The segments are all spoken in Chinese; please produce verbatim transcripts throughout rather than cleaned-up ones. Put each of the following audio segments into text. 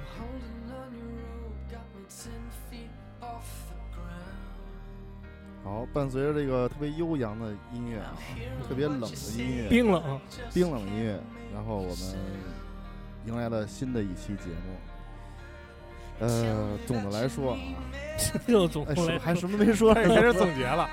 好，伴随着这个特别悠扬的音乐啊，特别冷的音乐， 冰冷冰冷音乐，然后我们迎来了新的一期节目。呃，总的来说啊， 又总的来说、 哎、还什么没说， 开始总结了，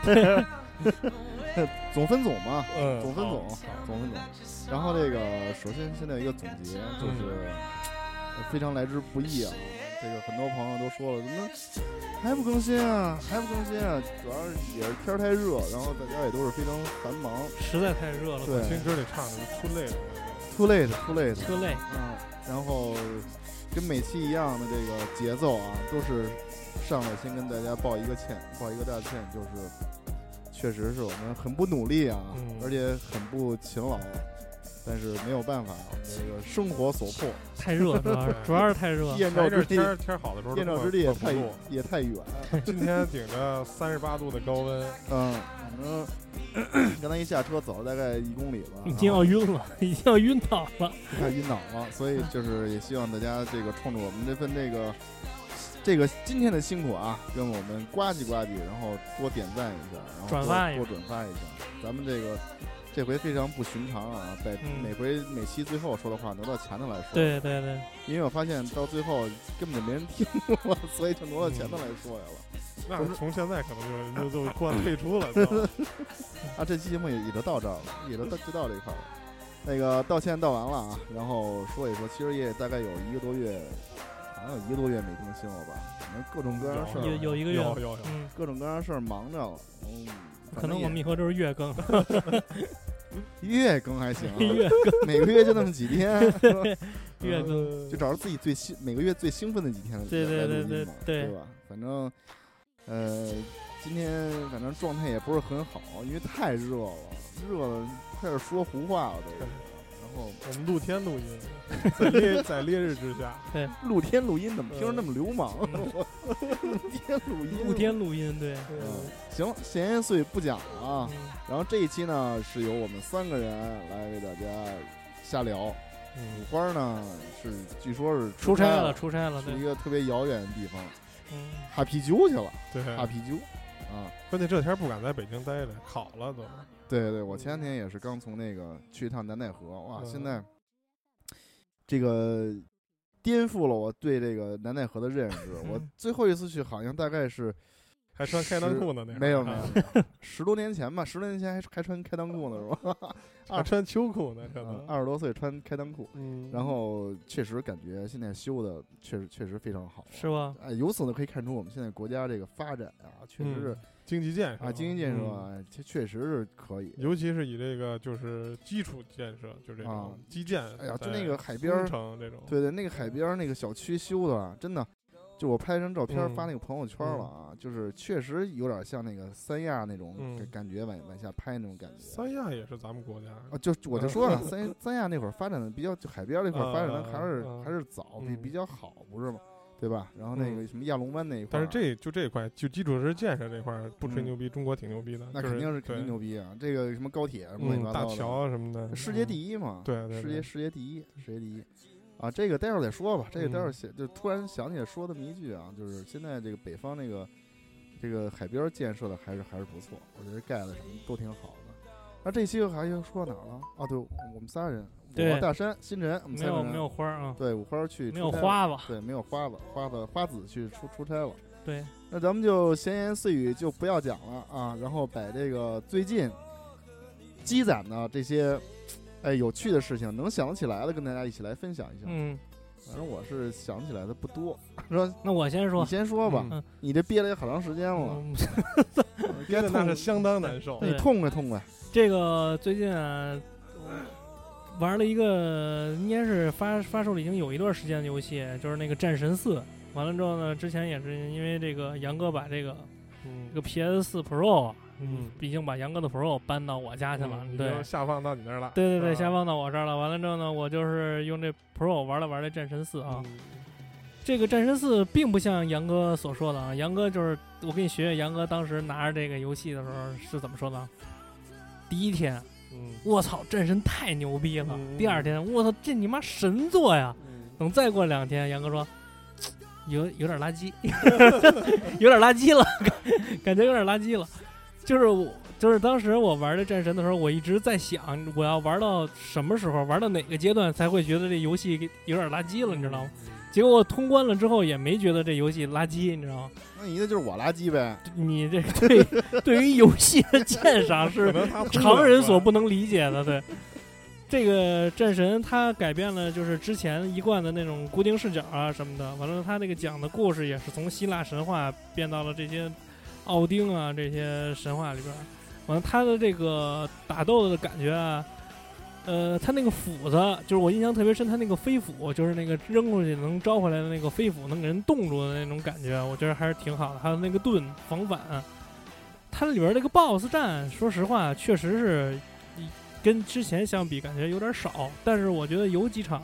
总分总嘛， 嗯， 总分总，总分总。然后这个，首先现在有一个总结，就是非常来之不易啊。这个很多朋友都说了，怎么还不更新啊？还不更新啊？主要是也是天太热，然后大家也都是非常繁忙， 实在太热了。 对， 新歌里唱的是 too late too late too late too late， 嗯，然后跟每期一样的这个节奏啊，都是上来先跟大家道一个歉，道一个大歉，就是确实是我们很不努力啊， 嗯、 而且很不勤劳。但是没有办法，这个生活所迫， 太热，主要是主要是太热。 燕赵之地， 天天好的时候， 燕赵之地也太也太远。 今天顶着三十八度的高温， 嗯，反正刚才一下车走了大概一公里吧， 已经要晕了，已经要晕倒了， 快晕倒了。所以就是也希望大家这个冲着我们这份这个这个今天的辛苦啊，跟我们呱唧呱唧，然后多点赞一下，然后转发一下， 多转发一下，咱们这个。这回非常不寻常啊，在每回每期最后说的话挪到前头来说。 对对对， 因为我发现到最后根本就没人听了，所以就挪到前头来说来了。 那从现在可能就就就突然退出了。 啊，这期节目也也就到这儿了，也就到就到这一块了。那个道歉道完了啊，然后说一说，其实也大概有一个多月，好像有一个多月没更新了吧？反正各种各样的事儿， 有有一个月， 有有有， 嗯， 各种各样的事儿忙着了，嗯。 可能我们以后都是月更， 月更还行、啊， 月更每个月就那么几天， 月更就找着自己最兴每个月最兴奋的几天对对对对对吧？反正呃，今天反正状态也不是很好，因为太热了，热了开始说胡话了都。然后我们露天录音，在烈在烈日之下， 对， 露天录音怎么听着那么流氓？露天录音， 露天录音，对， 嗯，行，闲言碎语不讲了啊。 嗯、 然后这一期呢，是由我们三个人来为大家瞎聊。 嗯， 五花呢是据说是出差了， 出差了， 是一个特别遥远的地方， 嗯， 哈啤酒去了， 对， 哈啤酒啊。 关键这天不敢在北京待着，考了都。 对对，我前两天也是刚从那个去一趟南戴河，哇， 嗯、 现在这个颠覆了我对这个南戴河的认识。我最后一次去好像大概是还穿开裆裤呢，那没有没有，十多年前吧，十多年前还还穿开裆裤呢，是吧？ 还穿秋裤呢，可能二十多岁穿开裆裤， 嗯， 然后确实感觉现在修的确实确实非常好， 是吧？ 哎，由此呢可以看出我们现在国家这个发展啊，确实是。 嗯经济建设啊，经济建设啊，这、嗯、确实是可以， 尤其是以这个就是基础建设，就这种基建。 哎呀，就那个海边城这种， 对对，那个海边那个小区修的，真的，就我拍张照片发那个朋友圈了啊， 嗯、 就是确实有点像那个三亚那种嗯、 感觉，往往下拍那种感觉。 三亚也是咱们国家啊，就我就说了，三三亚那会儿发展的比较，就海边那块儿发展的还是、 嗯、 还是早，比、 嗯、 比较好，不是吗？对吧？然后那个什么亚龙湾那一块、 嗯，但是这就这一块，就基础设施建设这块不吹牛逼， 嗯、 中国挺牛逼的。 那肯定是肯定牛逼啊！这个什么高铁什么乱七八糟的， 大桥什么的， 世界第一嘛。 对对， 世界世界第一，世界第一。啊，这个待会儿再说吧。这个待会儿想就突然想起来说这么一句啊，就是现在这个北方那个这个海边建设的还是还是不错，我觉得盖的什么都挺好的。那这期还要说哪儿了？啊，对，我们仨人。我大山星辰，我们没有没有花啊， 对，五花去没有花子， 对，没有花子，花子花子去出出差了。 对， 那咱们就闲言碎语就不要讲了啊，然后把这个最近积攒的这些哎有趣的事情，能想得起来的跟大家一起来分享一下。 嗯， 反正我是想起来的不多。说那我先说， 你先说吧， 嗯、 你这憋了也好长时间了， 嗯、 憋的那是相当难受。 你痛快痛快。 这个最近啊。玩了一个应该是发发售了已经有一段时间的游戏，就是那个战神四。完了之后呢，之前也是因为这个杨哥把这个、嗯、这个 P S 四 Pro， 嗯，毕竟把杨哥的 Pro 搬到我家去了， 嗯、 对， 下放到你那儿了。 对对对，下放到我这儿了。完了之后呢，我就是用这 Pro 玩了玩这战神四啊。 嗯、 这个战神四并不像杨哥所说的啊，杨哥就是我给你学学杨哥当时拿着这个游戏的时候是怎么说的。第一天。我操，战神太牛逼了！ 嗯、 第二天，我操，这你妈神作呀！ 嗯、 等再过两天，杨哥说：“ 有有点垃圾，有点垃圾了，感觉有点垃圾了。就是我，就是当时我玩这战神的时候，我一直在想，我要玩到什么时候，玩到哪个阶段才会觉得这游戏有点垃圾了，你知道吗？结果我通关了之后，也没觉得这游戏垃圾，你知道吗？ 那你的就是我垃圾呗。 你这个对对于游戏的鉴赏是常人所不能理解的，对。这个战神它改变了就是之前一贯的那种固定视角啊什么的，完了它这个讲的故事也是从希腊神话变到了这些奥丁啊这些神话里边，完了它的这个打斗的感觉啊，呃，它那个斧子就是我印象特别深，它那个飞斧就是那个扔过去能招回来的那个飞斧，能给人冻住的那种感觉，我觉得还是挺好的。还有那个盾防反，它里边那个 B O S S 战，说实话确实是跟之前相比感觉有点少，但是我觉得有几场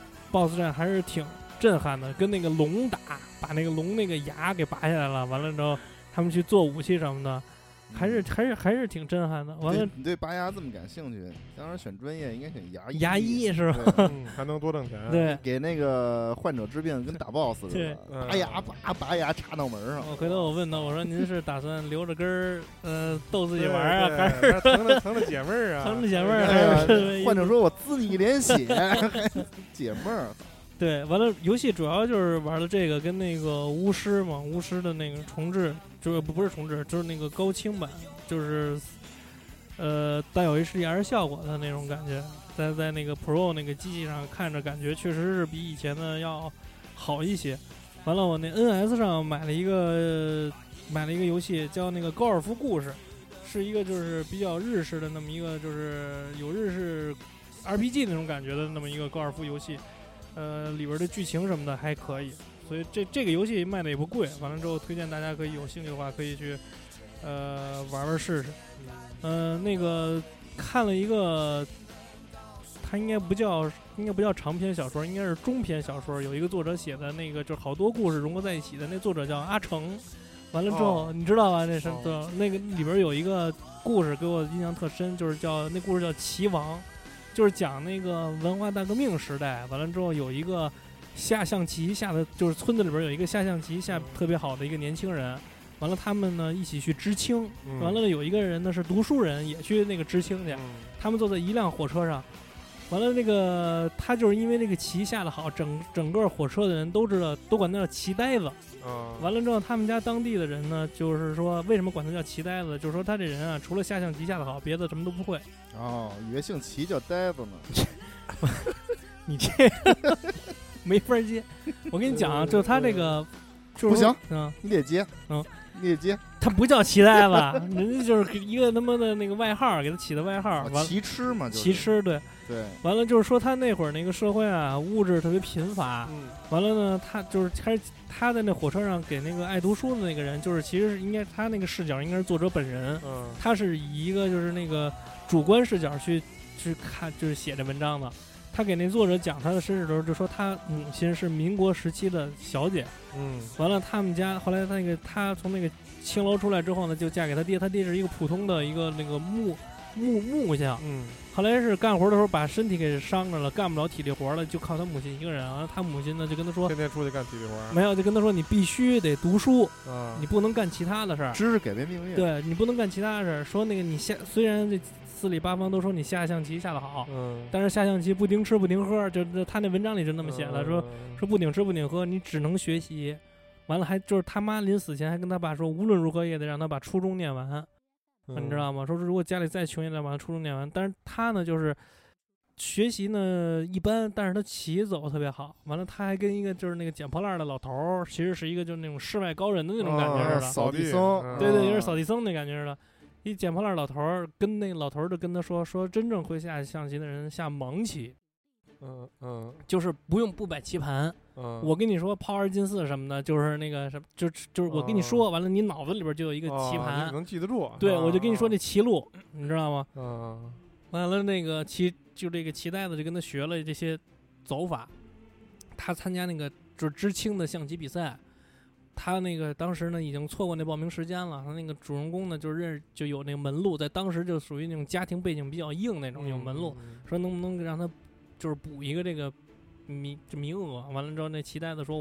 B O S S 战还是挺震撼的，跟那个龙打，把那个龙那个牙给拔下来了，完了之后他们去做武器什么的。还是还是还是挺震撼的。完了， 你对拔牙这么感兴趣，当然选专业应该选牙医。 牙医是吧？ 嗯，还能多挣钱。 对， 给那个患者治病，跟打 boss 似的。拔牙拔拔牙插脑门上。 我回头我问他，我说您是打算留着根儿呃逗自己玩啊， 还是疼着疼着解闷儿啊？ 疼着解闷儿还是？ 患者说我滋你一脸血，还解闷儿。 对，完了，游戏主要就是玩的这个跟那个巫师嘛，巫师的那个重置，就是不不是重置，就是那个高清版，就是呃带有 H D R 效果的那种感觉，在在那个 Pro 那个机器上看着，感觉确实是比以前的要好一些。完了，我那 N S 上买了一个、呃、买了一个游戏，叫那个高尔夫故事，是一个就是比较日式的那么一个，就是有日式 R P G 那种感觉的那么一个高尔夫游戏。呃，里边的剧情什么的还可以，所以这这个游戏卖的也不贵。完了之后，推荐大家可以有兴趣的话，可以去呃玩玩试试。呃，那个看了一个，它应该不叫应该不叫长篇小说，应该是中篇小说。有一个作者写的那个，就是好多故事融合在一起的。那作者叫阿成。完了之后，哦、你知道吧？那是、哦、那个里边有一个故事给我印象特深，就是叫那故事叫《齐王》。就是讲那个文化大革命时代，完了之后有一个下象棋下的，就是村子里边有一个下象棋下特别好的一个年轻人，完了他们呢一起去知青，完了有一个人呢是读书人，也去那个知青去，他们坐在一辆火车上，完了那个他就是因为那个棋下的好，整整个火车的人都知道，都管他叫棋呆子。完了之后，他们家当地的人呢，就是说为什么管他叫棋呆子？就是说他这人啊，除了下象棋下的好，别的什么都不会。 哦，以为姓齐叫呆子呢。 你这没法接。我跟你讲啊，就他这个，就是、 不行， 嗯， 你得接， 嗯， 你得接。 他不叫棋呆子，人家就是一个他妈的那个外号，给他起的外号。完棋痴嘛，就是棋痴，对。 对， 完了就是说他那会儿那个社会啊，物质特别贫乏。 嗯， 完了呢，他就是他他在那火车上给那个爱读书的那个人，就是其实是应该他那个视角应该是作者本人。 嗯， 他是以一个就是那个主观视角去去看，就是写这文章的。他给那作者讲他的身世的时候，就说他母亲是民国时期的小姐。 嗯， 完了他们家后来他那个他从那个青楼出来之后呢，就嫁给他爹，他爹是一个普通的一个那个木木木匠。 嗯。 后来是干活的时候把身体给伤着了，干不了体力活了，就靠他母亲一个人。然后他母亲呢就跟他说， 天天出去干体力活。 没有，就跟他说你必须得读书， 啊， 你不能干其他的事儿。 知识改变命运。 对，你不能干其他的事儿。说那个你下，虽然这四里八方都说你下象棋下得好， 嗯， 但是下象棋不顶吃不顶喝，就他那文章里就那么写的， 嗯、 说说不顶吃不顶喝，你只能学习。完了还就是他妈临死前还跟他爸说，无论如何也得让他把初中念完。 嗯、 你知道吗？说是如果家里再穷也得把初中念完。但是他呢就是学习呢一般，但是他棋走得特别好。完了他还跟一个就是那个捡破烂的老头儿，其实是一个就是那种世外高人的那种感觉似的， 哦、扫地僧、 嗯， 对对，有点扫地僧那感觉似的。一捡破烂老头儿跟那个老头儿就跟他说说，真正会下象棋的人下蒙棋， 嗯嗯， 就是不用不摆棋盘。 嗯， 我跟你说抛二进四什么的，就是那个什么，就就是我跟你说、哦、完了，你脑子里边就有一个棋盘， 哦、能记得住。 对， 啊、 我就跟你说这棋路，你知道吗？ 嗯， 完了那个棋就这个棋呆子就跟他学了这些走法。他参加那个就是知青的象棋比赛，他那个当时呢已经错过那报名时间了。他那个主人公呢就认识就有那个门路，在当时就属于那种家庭背景比较硬那种、嗯、有门路，说能不能让他就是补一个这个名名额。完了之后那棋呆子说我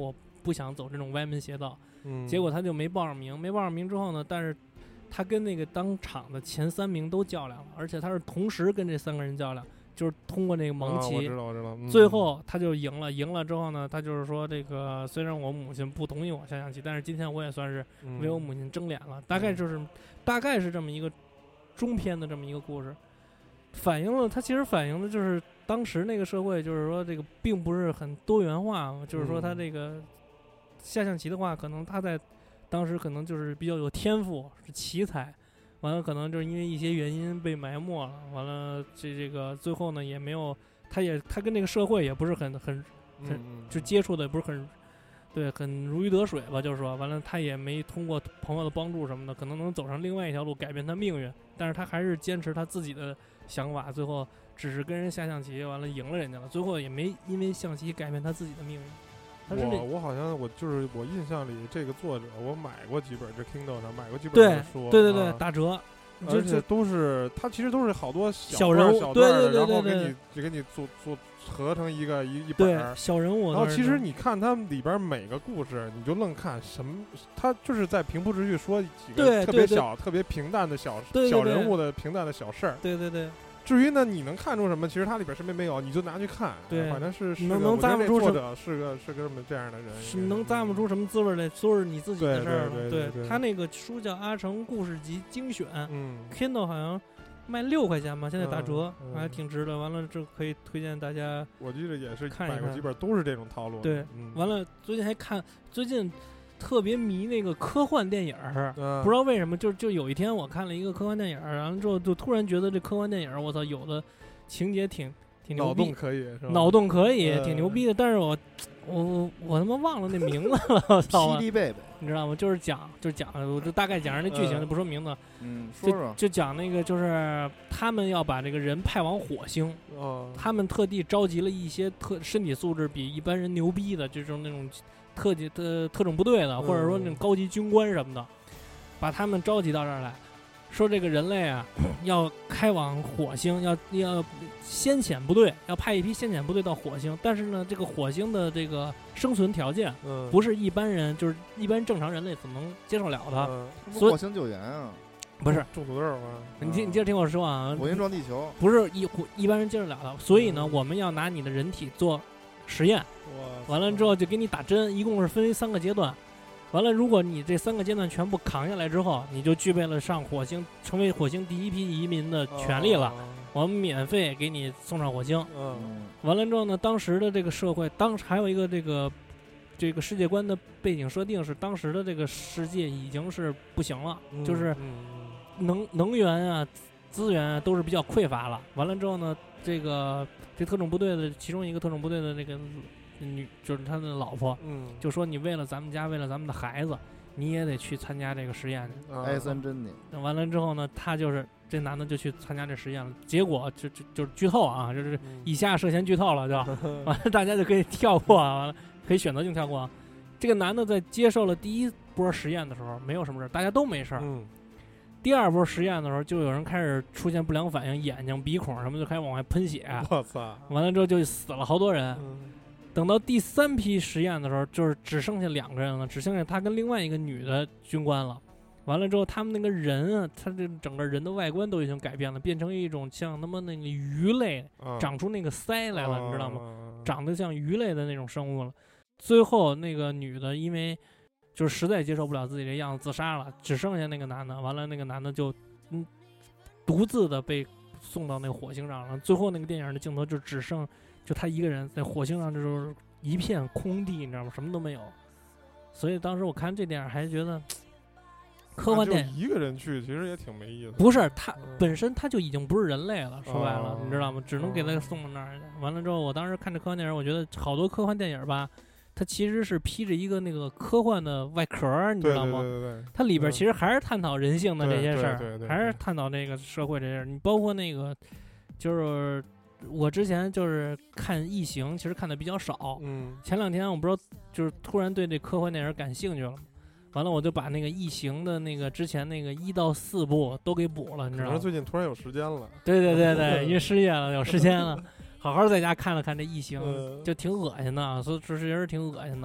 不想走这种歪门邪道， 嗯， 结果他就没报上名，没报上名之后呢，但是他跟那个当场的前三名都较量了，而且他是同时跟这三个人较量，就是通过那个盲棋， 啊、我知道我知道、嗯， 最后他就赢了，赢了之后呢，他就是说这个虽然我母亲不同意我下象棋，但是今天我也算是为我母亲争脸了，嗯、大概就是大概是这么一个中篇的这么一个故事，反映了他其实反映的就是当时那个社会，就是说这个并不是很多元化，就是说他这个下象棋的话，可能他在当时可能就是比较有天赋，是奇才。完了，可能就是因为一些原因被埋没了。完了，这这个最后呢，也没有，他也他跟这个社会也不是很很很就接触的也不是很对，很如鱼得水吧。就是说，完了他也没通过朋友的帮助什么的，可能能走上另外一条路，改变他命运。但是他还是坚持他自己的想法，最后只是跟人下象棋，完了赢了人家了。最后也没因为象棋改变他自己的命运。 我我好像我就是我印象里这个作者，我买过几本，这 Kindle 上买过几本对书， 对对对， 啊、 打折， 而且都是它其实都是好多小小人物， 小对对对对， 然后给你就给你做做合成一个一一本小人物。 然后其实你看他们里边每个故事，你就愣看什么，他就是在平铺直叙说几个特别小、特别平淡的小对对对小人物的平淡的小事儿。 对对对。 至于呢，你能看出什么？其实它里边什么没有，你就拿去看。 对， 反正是是能能咂摸出作者是个是个这么这样的人， 是能咂摸出什么滋味来，都是你自己的事儿了。 对对对对， 他那个书叫《阿成故事集精选》， 嗯 ，Kindle 好像卖六块钱吧，现在打折， 嗯嗯、 还挺值的。完了，这可以推荐大家。 我记得也是看一看买过几本，都是这种套路。 对， 嗯、 完了，最近还看最近。特别迷那个科幻电影儿， 嗯、 不知道为什么，就就有一天我看了一个科幻电影儿，然后之后就突然觉得这科幻电影儿，我操，有的情节挺挺牛逼， 脑洞可以是吧？ 脑洞可以， 嗯、 挺牛逼的。但是我我我他妈忘了那名字了，我操！ 霹雳贝贝， 你知道吗？就是讲就是讲，我就大概讲那剧情，就不说名字。 嗯，说说。 就讲那个，就是他们要把这个人派往火星， 哦、 他们特地召集了一些特身体素质比一般人牛逼的，就是那种。特级的特种部队的，或者说那种高级军官什么的，嗯、把他们召集到这儿来，说这个人类啊，要开往火星，要要先遣部队，要派一批先遣部队到火星。但是呢，这个火星的这个生存条件， 嗯、 不是一般人，就是一般正常人类所能接受了的。 嗯、 所以火星救援啊， 不是种土豆啊， 你听你接着听我说啊， 火星撞地球， 不是一一般人接受了的。所以呢， 嗯、 我们要拿你的人体做实验。完了之后就给你打针，一共是分为三个阶段。完了，如果你这三个阶段全部扛下来之后，你就具备了上火星、成为火星第一批移民的权利了。 哦、 我们免费给你送上火星。 嗯。 完了之后呢，当时的这个社会，当时还有一个这个这个世界观的背景设定是，当时的这个世界已经是不行了， 嗯、 就是能能源啊、资源啊都是比较匮乏了。完了之后呢，这个。这特种部队的其中一个特种部队的那个女，就是他的老婆， 嗯， 就说你为了咱们家，为了咱们的孩子，你也得去参加这个实验去。 埃森珍妮。 完了之后呢，他就是这男的就去参加这实验了，结果就就就是剧透啊，就是以下涉嫌剧透了，就完了，大家就可以跳过啊，完了可以选择性跳过。这个男的在接受了第一波实验的时候，没有什么事，大家都没事儿。 嗯。 第二波实验的时候，就有人开始出现不良反应，眼睛、鼻孔什么就开始往外喷血。 我操！ 完了之后就死了好多人。 嗯、 等到第三批实验的时候，就是只剩下两个人了，只剩下他跟另外一个女的军官了。完了之后，他们那个人啊，他这整个人的外观都已经改变了，变成一种像他妈那个鱼类， 嗯、 长出那个鳃来了， 嗯、 你知道吗？ 嗯、 长得像鱼类的那种生物了。最后那个女的因为就是实在接受不了自己这样子，自杀了，只剩下那个男的。完了，那个男的就。嗯，独自的被送到那个火星上了。最后那个电影的镜头就只剩就他一个人在火星上，这就是一片空地，你知道吗？什么都没有。所以当时我看这电影还觉得科幻电影一个人去其实也挺没意思。 不是他、 嗯、 本身他就已经不是人类了，说白了， 哦、 你知道吗？只能给他送到那儿去。完了之后，我当时看这科幻电影，我觉得好多科幻电影吧。它其实是披着一个那个科幻的外壳，你知道吗？ 对对对对， 它里边其实还是探讨人性的这些事儿， 对对对对对， 还是探讨这个社会这些事儿。你包括那个，就是我之前就是看《异形》，其实看的比较少。 嗯。 前两天我不知道，就是突然对这科幻电影感兴趣了，完了我就把那个《异形》的那个之前那个一到四部都给补了，你知道吗？ 可能最近突然有时间了。 对对对对，因为失业了，有时间了。好好在家看了看这异形， 嗯、 就挺恶心的，所以确实挺恶心的。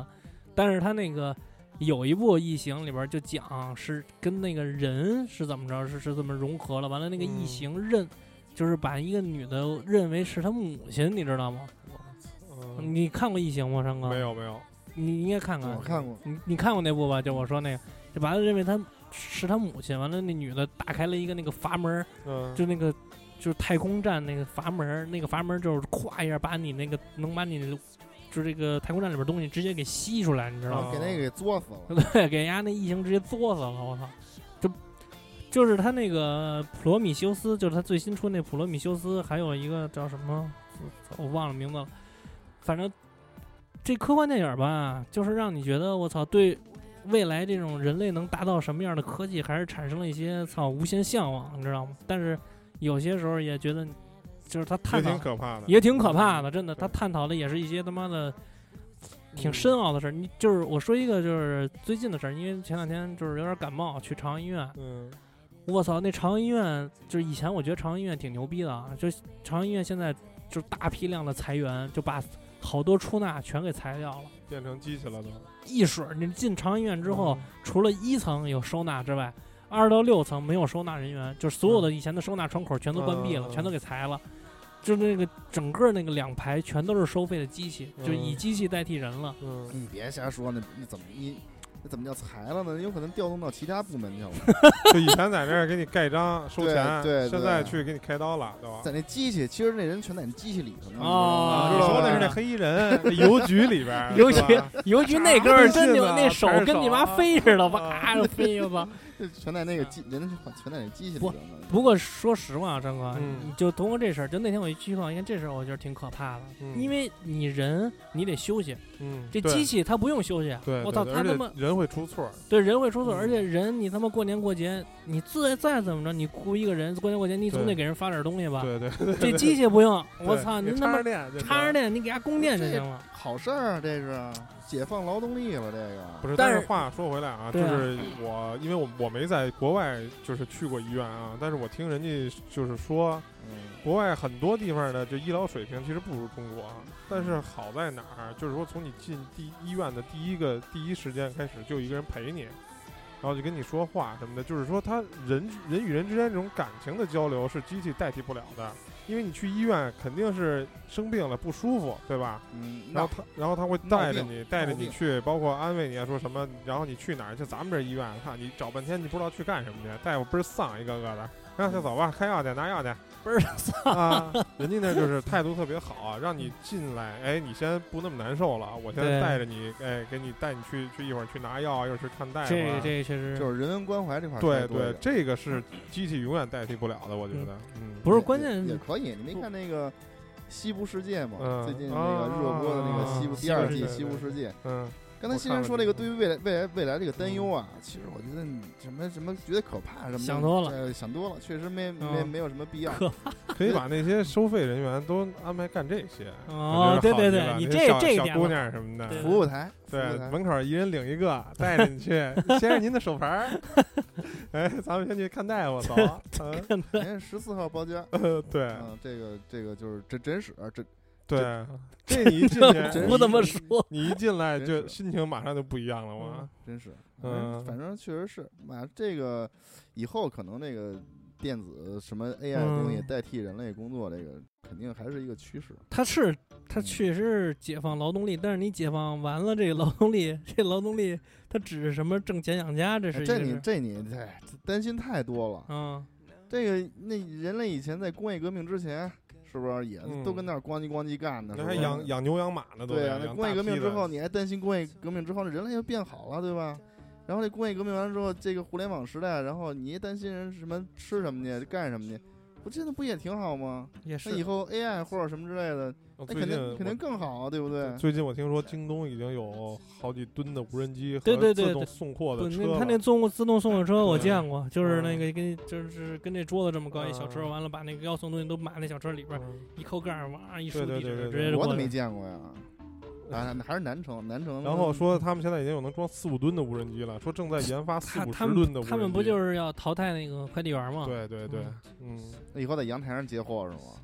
但是他那个有一部异形里边就讲是跟那个人是怎么着，是是这么融合了。完了那个异形认，嗯、就是把一个女的认为是他母亲，你知道吗？嗯、你看过异形吗，山哥？ 没有没有。 你应该看看。 我看过。 你你看过那部吧？就我说那个，就把他认为他是他母亲。完了那女的打开了一个那个阀门， 嗯， 就那个就是太空站那个阀门，那个阀门就是咵一下把你那个能把你。就这个太空站里边东西直接给吸出来，你知道吗？ 给那个给作死了。 对，给人家那异形直接作死了，我操！就就是他那个普罗米修斯，就是他最新出那普罗米修斯，还有一个叫什么，我忘了名字了。反正这科幻电影吧，就是让你觉得我操，对未来这种人类能达到什么样的科技，还是产生了一些操无限向往，你知道吗？但是有些时候也觉得。就是他探讨也挺可怕的， 也挺可怕的，真的。他探讨的也是一些他妈的挺深奥的事儿。你就是我说一个就是最近的事儿，因为前两天就是有点感冒，去朝阳医院。 嗯， 我操，那朝阳医院就是以前我觉得朝阳医院挺牛逼的啊，就朝阳医院现在就是大批量的裁员，就把好多出纳全给裁掉了， 变成机器了都。 一水你进朝阳医院之后，嗯、除了一层有收纳之外，二到六层没有收纳人员，就是所有的以前的收纳窗口全都关闭了，嗯、全都给裁了。就那个整个那个两排全都是收费的机器，嗯、就以机器代替人了。 嗯，你别瞎说，那你怎么你那怎么叫裁了呢？有可能调动到其他部门去了。 就以前在那儿给你盖章收钱， 对， 对， 对， 现在去给你开刀了，对吧？ 在那机器，其实那人全在那机器里头呢。 哦， 你说的是那黑衣人，邮局里边， 邮局邮局那根儿真牛，那手跟你妈飞似的，哇就飞，我操！ 全在那个机，人全在那机器里头呢。 不过说实话，张哥， 嗯、 你就通过这事儿，就那天我一去看，你看这事儿，我觉得挺可怕的， 嗯、 因为你人你得休息， 嗯， 这机器它不用休息， 对， 我操，他他妈人会出错， 对，人会出错， 嗯、 而且人你他妈过年过节，你再再怎么着，你雇一个人过年过节，你总得给人发点东西吧？ 对对对， 这机器不用，我操，您他妈插着电， 插着电，你给它供电就行了。 好事儿，这是解放劳动力了，这个不是。但是话说回来啊， 啊就是我，因为我我没在国外就是去过医院啊，但是我听人家就是说， 嗯， 国外很多地方的就医疗水平其实不如中国，但是好在哪儿？就是说从你进第医院的第一个第一时间开始，就有一个人陪你，然后就跟你说话什么的，就是说他人人与人之间这种感情的交流是机器代替不了的。因为你去医院肯定是生病了不舒服，对吧？ 嗯， 然后他然后他会带着你带着你去，包括安慰你啊，说什么，然后你去哪儿？就咱们这医院，看你找半天，你不知道去干什么去，大夫倍儿丧一个个的，让他走吧，开药去拿药去， 倍儿丧啊！人家那就是态度特别好啊，让你进来，哎，你先不那么难受了，我现在带着你，哎，给你带你去去一会儿去拿药，一会儿去看大夫、啊。 这这确实就是人文关怀这块。 对对，这个是机器永远代替不了的，我觉得。嗯， 不是关键也可以，你没看那个。西部世界嘛， 嗯、 最近那个热播的那个西部、 啊、 第二季西部世界， 嗯， 刚才新人说那个对于未来未来未来这个担忧啊，其实我觉得什么什么觉得可怕什么想多了， 呃，想多了，确实没没、 嗯、 没有什么必要。 可以把那些收费人员都安排干这些。 哦，对对对，你这这小姑娘什么的， 服务台， 对，门口一人领一个，带着你去，先生您的手牌。哎，咱们先去看大夫，走。 嗯，您十四号包间。 呃，对， 嗯，这个这个就是诊诊室，诊。 对，这你一进去不怎么说， 你一进来就心情马上就不一样了嘛， 真是， 嗯， 反正确实是，妈，这个以后可能那个电子什么 A I 的东西代替人类工作，这个肯定还是一个趋势。 它是，它确实是解放劳动力，但是你解放完了这个劳动力，这劳动力它指是什么挣钱养家，这是这你这你担心太多了， 嗯， 这个那人类以前在工业革命之前。是不是也都跟那儿咣叽咣叽干的？ 那还养养牛养马呢，都对啊。那工业革命之后，你还担心工业革命之后，人类就变好了，对吧？然后这工业革命完了之后，这个互联网时代，然后你担心人什么吃什么去，干什么去？不，这不也挺好吗？ 也是。 那以后 A I 或者什么之类的，那肯定肯定更好啊，对不对？ 最近我听说京东已经有好几吨的无人机和自动送货的车了。他那送自动送货车我见过，就是那个跟就是跟这桌子这么高一小车，完了把那个要送东西都码那小车里边，一扣盖哇一输地址，直接我怎么没见过呀？啊，还是南城，南城。 然后说他们现在已经有能装四五吨的无人机了，说正在研发四五十吨的无人机。 他们不就是要淘汰那个快递员吗？ 对对对，嗯， 那以后在阳台上接货是吗？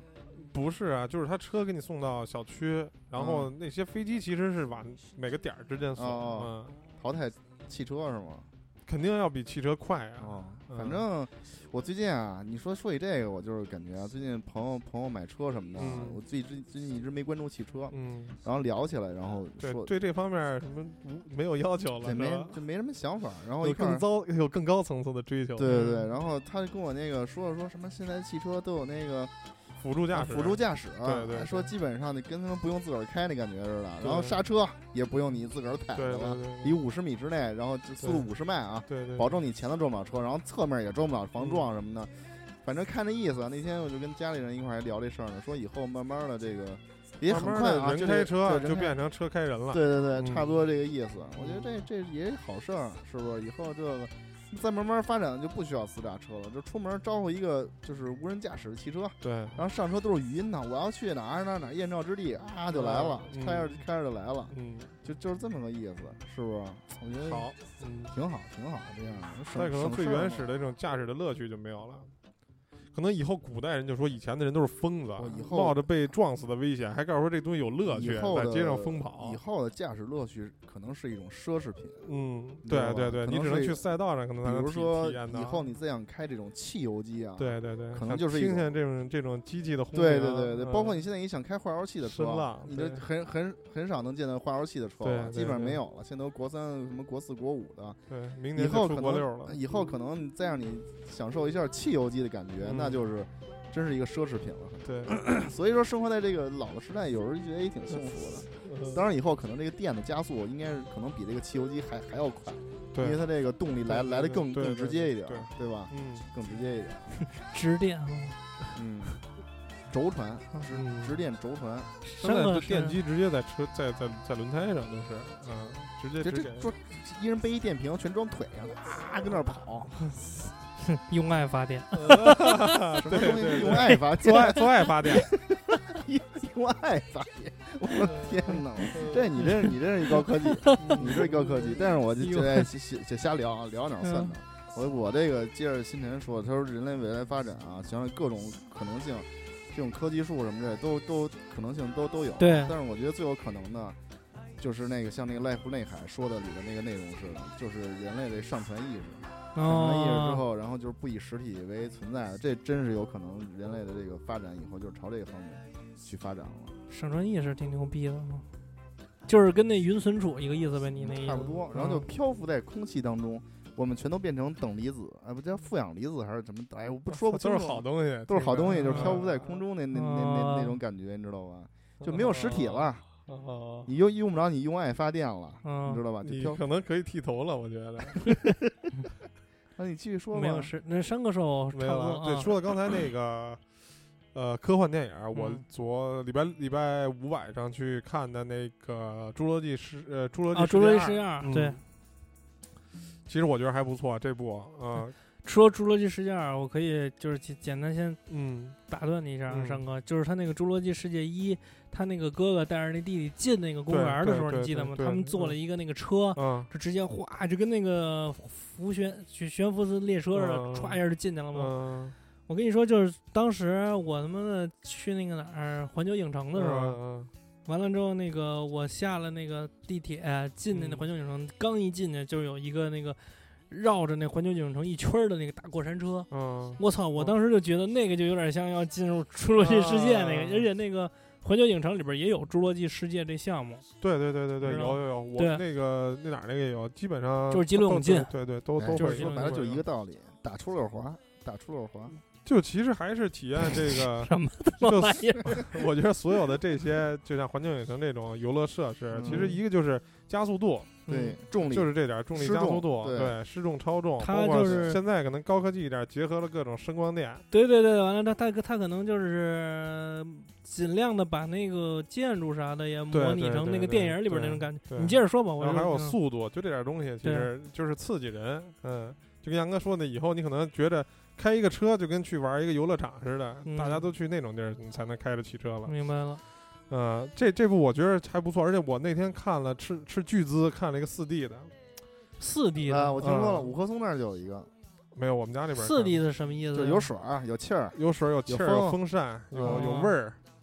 不是啊，就是他车给你送到小区，然后那些飞机其实是往每个点儿之间送， 哦嗯， 淘汰汽车是吗？ 肯定要比汽车快啊。 哦， 嗯反正我最近啊，你说说起这个，我就是感觉啊，最近朋友朋友买车什么的， 嗯我最最最近一直没关注汽车， 嗯， 然后聊起来，然后说对对这方面什么无没有要求了， 对没是吧就没什么想法，然后有一块儿更高有更高层次的追求。 对对对，然后他就跟我那个说了说什么现在汽车都有那个辅助驾驶， 辅助驾驶， 对对还说基本上你跟他们不用自个儿开那感觉似的， 对然后刹车也不用你自个儿踩对对了， 对离五十米之内，然后就速度五十迈啊， 对对， 保证你前头撞不了车，然后侧面也撞不了防撞什么的，反正看这意思。那天我就跟家里人一块儿还聊这事儿呢，说以后慢慢的这个也很快啊， 人开车就变成成车开人了。 对对对， 嗯差不多这个意思。我觉得这这也是好事儿，是不是？以后这个再慢慢发展就不需要私家车了，就出门招呼一个就是无人驾驶的汽车， 对， 然后上车都是语音的，我要去哪儿哪儿哪儿燕赵之地啊就来了， 嗯、 开着开着就来了， 嗯， 就就是这么个意思，是不是？我觉得好，嗯， 挺好，挺好，这样。 但可能最原始的这种驾驶的乐趣就没有了。可能以后古代人就说以前的人都是疯子， 以后冒着被撞死的危险，还告诉说这东西有乐趣，在街上疯跑。 以后的驾驶乐趣可能是一种奢侈品。 嗯，对对对，你只能去赛道上可能才能比如说体验到。 以后你再想开这种汽油机啊， 对对对， 可能就是听见这种这种机器的轰鸣。 对对对对， 嗯、 包括你现在你想开化油器的车，你就很很很少能见到化油器的车了，基本上没有了。现在都国三什么国四国五的。 对，明年以后可国六了。 能以后可能再让你享受一下汽油机的感觉， 嗯、 那就是真是一个奢侈品了。 对， 所以说生活在这个老的时代，有时候觉得也挺幸福的。当然，以后可能这个电的加速应该是可能比这个汽油机还还要快， 对， 因为它这个动力来来的更更直接一点， 对对吧？ 嗯， 更直接一点。 直电， 嗯，轴传，直直电轴传， 现在这电机直接在车在在在轮胎上都是，嗯，直接直接说一人背一电瓶全装腿上，啊，跟那儿跑。 用爱发电， 什么东西用爱发做爱做爱发电， 用爱发电，我的天哪！这你这你这是一高科技，你这是高科技。但是我就就在就瞎聊聊哪算哪。我我这个接着新晨说，他说人类未来发展啊，想想各种可能性，这种科技树什么的都都可能性都都有。 对。 但是我觉得最有可能的，就是那个像那个赖夫内海说的里的那个内容似的，就是人类的上传意识。上传意识之后，然后就是不以实体为存在的，这真是有可能人类的这个发展以后就是朝这个方面去发展了。 上传意识挺牛逼的，就是跟那云存储一个意思呗，你那意思差不多。然后就漂浮在空气当中，我们全都变成等离子，哎，不叫负氧离子还是什么？哎，我不说不清楚。 都是好东西， 都是好东西，就是漂浮在空中那那那那那种感觉，你知道吧？就没有实体了。 哦， 你用用不着你用爱发电了， 嗯、 你知道吧？ 你可能可以剃头了，我觉得。 那你继续说吧。 没有是那三个兽差不多。 对，说到刚才那个呃科幻电影， 嗯、 我昨礼拜礼拜五晚上去看的那个《侏罗纪世》呃《侏罗纪啊侏罗纪世界二》对。 其实我觉得还不错，这部呃。 说《侏罗纪世界二》，我可以就是简简单先嗯打断你一下， 嗯、 山哥，就是他那个《侏罗纪世界一》，他那个哥哥带着那弟弟进那个公园的时候，你记得吗？他们坐了一个那个车， 嗯、 就直接哗，就跟那个浮悬悬浮式列车似的，歘、嗯、一下就进去了嘛。 嗯、 我跟你说，就是当时我他妈的去那个哪儿环球影城的时候。 嗯完了之后，那个我下了那个地铁，进那环球影城，嗯、刚一进去就有一个那个绕着那环球影城一圈的那个大过山车。 嗯， 我操！我当时就觉得那个就有点像要进入侏罗纪世界那个，啊、而且那个环球影城里边也有侏罗纪世界这项目。 对对对对对，有有有，我那个那哪儿那个也有，基本上就是激流勇进。 对对，都都就是说白了就一个道理，打出溜滑，打出溜滑。 就其实还是体验这个什么他妈玩意儿？ 我觉得所有的这些，就像环球影城这种游乐设施， 嗯、 其实一个就是加速度， 对重力就是这点重力加速度， 对, 对失重超重， 它就是现在可能高科技一点，结合了各种声光电。 对对对，完了他他他可能就是尽量的把那个建筑啥的也模拟成那个电影里边那种感觉。你接着说吧，我然后还有速度，就这点东西其实就是刺激人。嗯，就跟杨哥说的，以后你可能觉得。开一个车就跟去玩一个游乐场似的， 嗯、 大家都去那种地儿，你才能开着汽车了。 明白了。 呃，这这部我觉得还不错，而且我那天看了，斥斥巨资看了一个四 D 的。 四 D 的啊，我听说了，五棵松那儿就有一个。 没有，我们家里边。 四 D 的什么意思？ 就有水儿，有气儿， 有水有气儿，有风扇，有有味儿。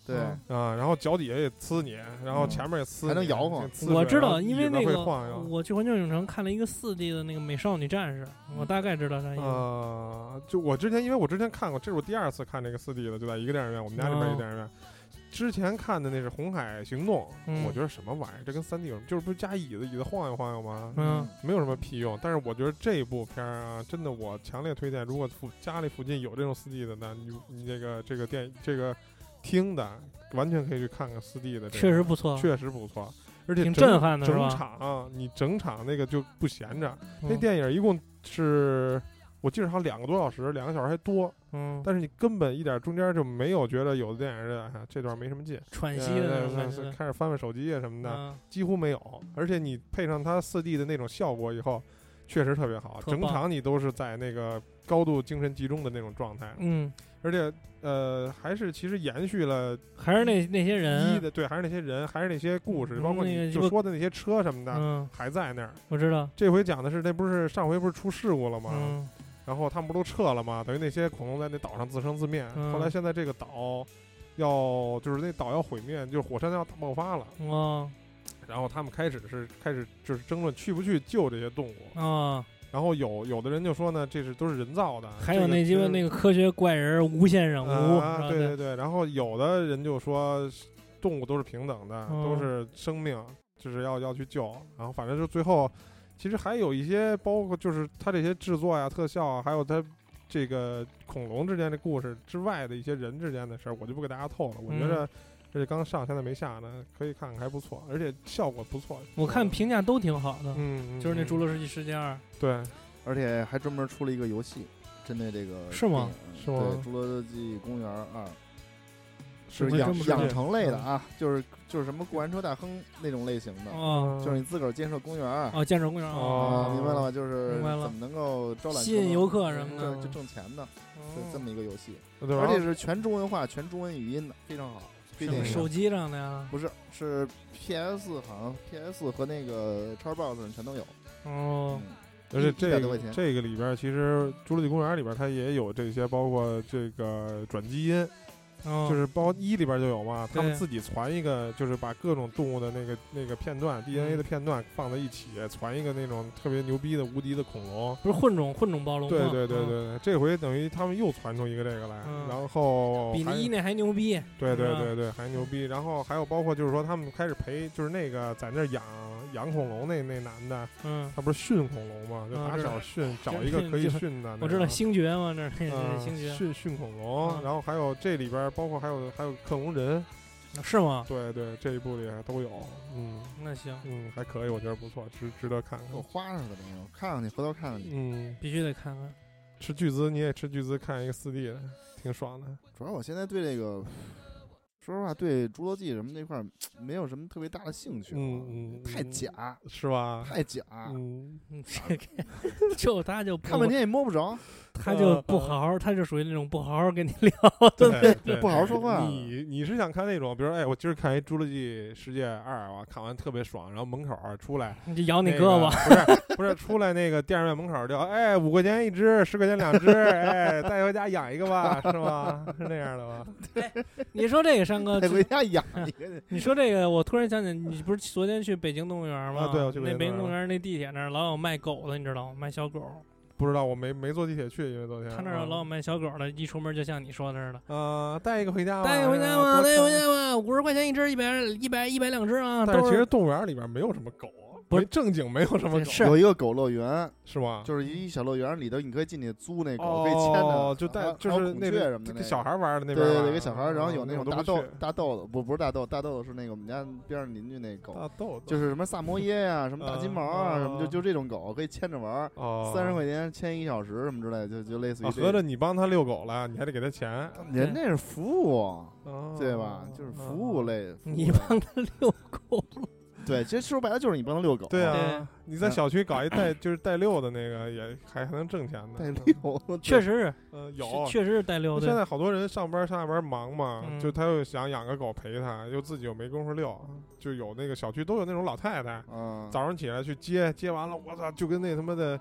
对啊，然后脚底下也呲你，然后前面也呲， 还能摇晃。 我知道，因为那个晃我去环球影城看了一个四 D 的那个美少女战士，我大概知道啥意思。 啊，就我之前，因为我之前看过，这是我第二次看这个四 D 的，就在一个电影院，我们家这边一个电影院。之前看的那是《红海行动》， 嗯， 我觉得什么玩意儿，这跟三 D 有什么？就是不是加椅子，椅子晃悠晃悠吗？ 嗯， 没有什么屁用。但是我觉得这部片儿啊，真的我强烈推荐，如果附家里附近有这种四 D 的呢，你你这个这个电这个厅的，完全可以去看看四 D 的、这个， 确实不错， 确实不错，而且挺震撼的， 整场你整场那个就不闲着，嗯、那电影一共是。我记得好像两个多小时，两个小时还多， 嗯， 但是你根本一点中间就没有觉得有的电影是、啊、这段没什么劲， 喘息的那种感觉，开始翻翻手机啊什么的、 嗯， 几乎没有。而且你配上它四 D 的那种效果以后，确实特别好，整场你都是在那个高度精神集中的那种状态， 嗯， 而且呃还是其实延续了， 还是那那些人的对，还是那些人，还是那些故事，嗯、包括你就说的那些车什么的， 嗯， 还在那儿。 我知道， 这回讲的是那不是上回不是出事故了吗？ 嗯。 然后他们不都撤了吗？等于那些恐龙在那岛上自生自灭。 嗯、 后来现在这个岛要就是那岛要毁灭，就是火山要大爆发了。 哦。 然后他们开始是开始就是争论去不去救这些动物。 哦。 然后有有的人就说呢，这是都是人造的。 还有那几个那个科学怪人无限人物。 啊，对对对。然后有的人就说，动物都是平等的， 嗯、 都是生命，就是要要去救。然后反正就最后。其实还有一些，包括就是它这些制作呀、特效啊，还有它这个恐龙之间的故事之外的一些人之间的事儿，我就不给大家透了。我觉得这是刚上，现在没下呢，可以看看，还不错，而且效果不错。 我看评价都挺好的， 嗯， 就是那《侏罗纪世界二》， 对， 而且还专门出了一个游戏，针对这个是吗？ 是吗？ 对，《侏罗纪公园二》。 是养养成类的啊，就是就是什么过山车大亨那种类型的， 哦， 就是你自个儿建设公园啊， 哦，建设公园啊，明白了吧？就是明白了， 怎么能够招揽吸引游客什么的， 就挣钱的，是这么一个游戏， 而且是全中文化、全中文语音的，非常好。 手机上的呀？ 不是，是 P S 好像 P S 和那个 Xbox 全都有。 哦。 而且这个这个里边，其实《侏罗纪公园》里边它也有这些，包括这个转基因。 哦、 就是包括一里边就有嘛，他们自己传一个，就是把各种动物的那个那个片段 D N A 的片段放在一起，传一个那种特别牛逼的无敌的恐龙， 不是混种混种暴龙吗？ 对对对对对，嗯、这回等于他们又传出一个这个来， 嗯、 然后比那一那还牛逼， 对对对对，还牛逼。然后还有包括就是说他们开始培，就是那个在那养养恐龙那那男的， 嗯， 他不是训恐龙嘛，就打小训，嗯、找一个可以训的。 我知道星爵嘛，这是嗯、 星爵训训恐龙， 嗯、 然后还有这里边。包括还有还有克隆人， 是吗？ 对对，这一部里都有，嗯， 那行， 嗯，还可以，我觉得不错，值值得看看。 我花上了没有？看看你，回头看看你， 嗯， 必须得看看。 吃巨资你也吃巨资，看一个四 D 的，挺爽的。 主要我现在对这个，说实话，对侏罗纪什么那块没有什么特别大的兴趣， 嗯嗯， 太假， 是吧？ 太假， 嗯，这个就他就看半天也摸不着。 他就不好好，他就属于那种不好好跟你聊的，对， 不好好说话。 你你是想看那种，比如说，哎，我今儿看一《侏罗纪世界二》，我看完特别爽，然后门口出来， 你就咬你胳膊， 不是不是，出来那个电影院门口就，哎，五块钱一只，十块钱两只，哎，带回家养一个吧，是吧？是那样的吧？ 对，你说这个山哥带回家养一个， 你说这个，我突然想起，你不是昨天去北京动物园吗？ 啊，对，我去那北京动物园那地铁那儿老有卖狗的，你知道吗？卖小狗。 不知道，我没没坐地铁去，因为昨天他那儿老有卖小狗的，一出门就像你说的似的， 呃，带一个回家吧， 带一个回家吧，带一个回家吧，五十块钱一只，一百一百一百两只啊。 但是其实动物园里边没有什么狗，不是正经没有什么狗， 有一个狗乐园是吗？ 就是一小乐园里头，你可以进去租那狗，可以牵的， 就带就是那什么的， 给小孩玩的那边， 对对，给小孩，然后有那种大豆嗯大豆子，不不是大豆，大豆子是那个我们家边上邻居那狗， 大豆就是什么萨摩耶呀，什么大金毛啊，什么就就这种狗可以牵着玩，三十块钱牵一小时什么之类，就就类似于。 合着你帮他遛狗了，你还得给他钱， 人那是服务，对吧？就是服务类， 你帮他遛狗。 对，其实说白了就是你帮他遛狗。 对啊，你在小区搞一带就是带遛的那个，也还还能挣钱的。 带遛， 确实是， 呃，有， 确实是带遛的。 现在好多人上班下班忙嘛，就他又想养个狗陪他，又自己又没工夫遛，就有那个小区都有那种老太太，早上起来去接，接完了，我操，就跟那他妈的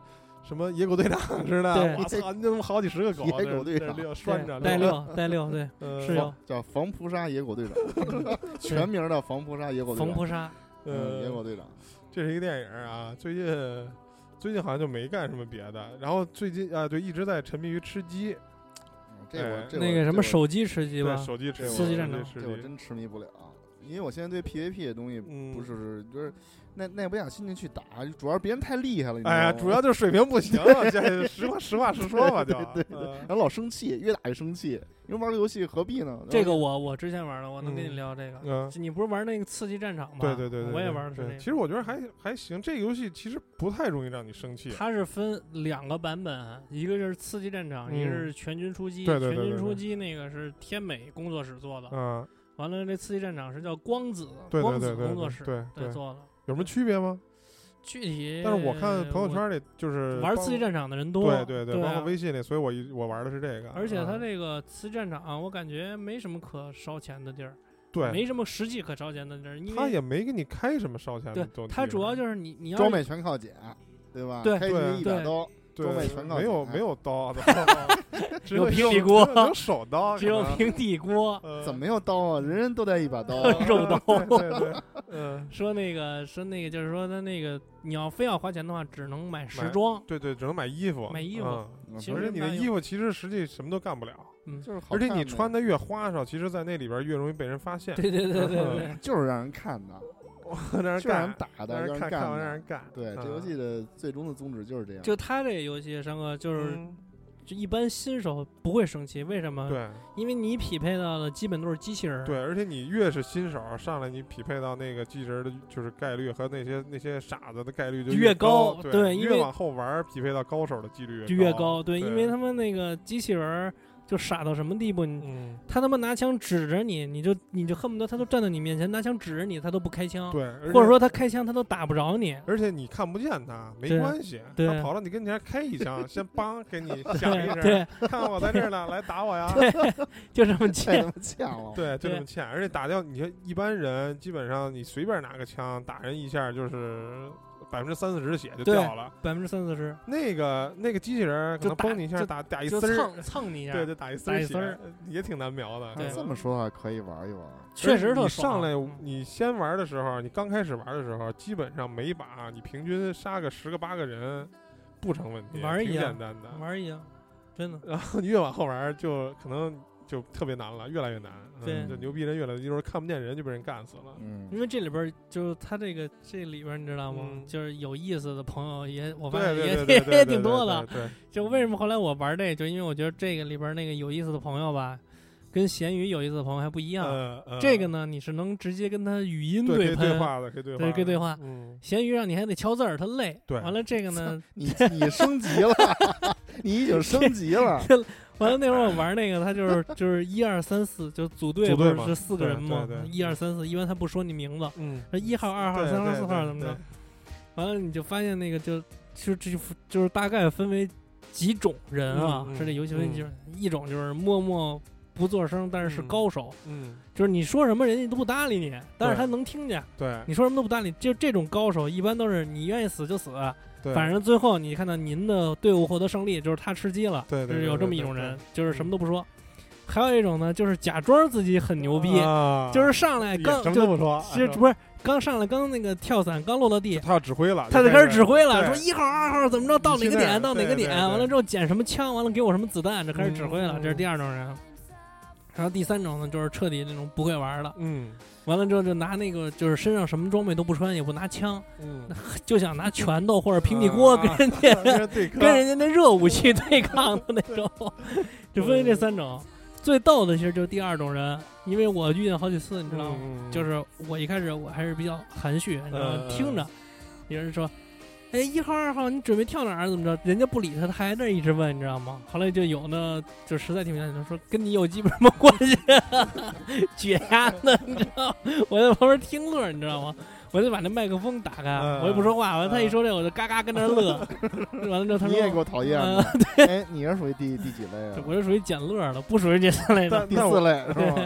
什么野狗队长似的， 对我操，你怎么好几十个狗？ 野狗队长这拴着带六带六，对， 呃是有叫防扑杀野狗队长，全名的防扑杀野狗队长。 防扑杀， 嗯，野狗队长， 这是一个电影啊，最近最近好像就没干什么别的，然后最近啊，对，一直在沉迷于吃鸡。 这我这那个什么手机吃鸡吧， 手机吃刺激战场， 这我真痴迷不了，因为我现在对 P V P 的东西不是就是耐耐不下心情去打，主要是别人太厉害了。 哎呀，主要就是水平不行啊，这实话实话实说吧，就对对对，然后老生气，越打越生气。因为玩个游戏何必呢？ 这个我我之前玩的，我能跟你聊这个。 嗯， 你不是玩那个刺激战场吗？ 对对对， 我也玩的是这个。 其实我觉得还还行，这个游戏其实不太容易让你生气。 它是分两个版本，一个是刺激战场，一个是全军出击。 对对对， 全军出击那个是天美工作室做的。 嗯。 完了，这刺激战场是叫光子对光子工作室对对做的。 有什么区别吗？ 具体， 但是我看朋友圈里就是玩刺激战场的人多， 对对对， 包括微信里，所以我我玩的是这个。 而且它这个刺激战场，我感觉没什么可烧钱的地儿， 对， 没什么实际可烧钱的地儿，因为他也没给你开什么烧钱的。 对，它主要就是你你要装备全靠捡，对吧？ 对， 开局一把刀。 对， 装备全靠没有没有刀， 只有平底锅， 只有手刀， 只有平底锅。 怎么没有刀啊？人人都带一把刀， 肉刀。 对对，嗯， 说那个说那个就是说他那个你要非要花钱的话，只能买时装。 对对，只能买衣服， 买衣服。其实你的衣服其实实际什么都干不了。 嗯， 就是而且你穿的越花哨，其实在那里边越容易被人发现。 对对对对对， 就是让人看的。 让人让人打的， 让人干看，让人干。 对，这游戏的最终的宗旨就是这样。 就他这个游戏，山哥就是，就一般新手不会生气，为什么？ 对， 因为你匹配到的基本都是机器人。 对，而且你越是新手上来，你匹配到那个机器人的，就是概率和那些那些傻子的概率就越高。 对， 越往后玩，匹配到高手的几率就越高。对，因为他们那个机器人。就傻到什么地步？你、 嗯、 他他妈拿枪指着你，你就你就恨不得他都站在你面前拿枪指着你，他都不开枪。 对， 或者说他开枪他都打不着你， 而且你看不见他，没关系，他跑到你跟前开一枪，先梆给你响一声， 对， 看我在这儿呢，来打我呀。 对，就这么欠， 这么欠了。 对，就这么欠。而且打掉你说一般人，基本上你随便拿个枪打人一下就是百分之三四十的血就掉了， 百分之三四十。 那个那个机器人可能崩你一下，打打一丝儿， 蹭蹭你一下， 对，就打一丝儿血，也挺难瞄的。 对， 这么说的话可以玩一玩， 确实特你上来，你先玩的时候，你刚开始玩的时候，基本上每把你平均杀个十个八个人不成问题， 玩一样， 挺简单的， 玩一样，真的。 然后你越往后玩，就可能就特别难了，越来越难。 对， 这牛逼人越来越，就是看不见人就被人干死了。 嗯， 因为这里边就是他这个这里边你知道吗？ 嗯、 就是有意思的朋友也我发现也也也挺多的。 对，就为什么后来我玩这，就因为我觉得这个里边那个有意思的朋友吧，跟闲鱼有意思的朋友还不一样。 呃呃、 这个呢，你是能直接跟他语音对喷， 对话的，可以对话， 对，可以对话。 嗯， 闲鱼让你还得敲字儿，他累。 对， 完了这个呢， 你你升级了，你已经升级了。 完了那会儿我玩那个，他就是就是一二三四，就组队不是是四个人吗？一二三四，一般他不说你名字， 嗯， 一号、二号、三号、四号怎么着？完了你就发现那个就就这就是大概分为几种人啊，是这游戏分就是一种就是默默不作声，但是是高手， 嗯， 就是你说什么人家都不搭理你，但是他能听见， 对， 你说什么都不搭理，就这种高手一般都是你愿意死就死。反正最后你看到您的队伍获得胜利，就是他吃鸡了。 对， 就是有这么一种人，就是什么都不说。还有一种呢，就是假装自己很牛逼， 啊、 就是上来刚就不说， 就不是刚上来刚那个跳伞刚落到地， 他要指挥了， 他就开始指挥了，说一号二号怎么着到哪个点到哪个点，完了之后捡什么枪，完了给我什么子弹，这开始指挥了。 嗯、 这是第二种人。然后第三种呢，就是彻底那种不会玩的， 嗯。 完了之后就拿那个就是身上什么装备都不穿，也不拿枪， 嗯， 就想拿拳头或者平底锅跟人家、 啊、 跟人家那热武器对抗的那种，就分为这三种。最逗的其实就是第二种人，因为我遇见好几次，你知道吗？ 嗯、 就是我一开始我还是比较含蓄，你知道吗？ 嗯、 听着，有人说。哎，一号二号，你准备跳哪儿？怎么着？人家不理他，他还在一直问，你知道吗？后来就有呢，就实在听不下去，他说跟你有基本什么关系？绝呀的，你知道？我在旁边听乐，你知道吗？我就把那麦克风打开， 嗯、 我也不说话。完了他一说这，我就嘎嘎跟那乐。完了之后他说：“ 你也给我讨厌了。 嗯” 对，哎，你是属于第第几类啊？ 我是属于捡乐的，不属于这三类的。 第四类是吧？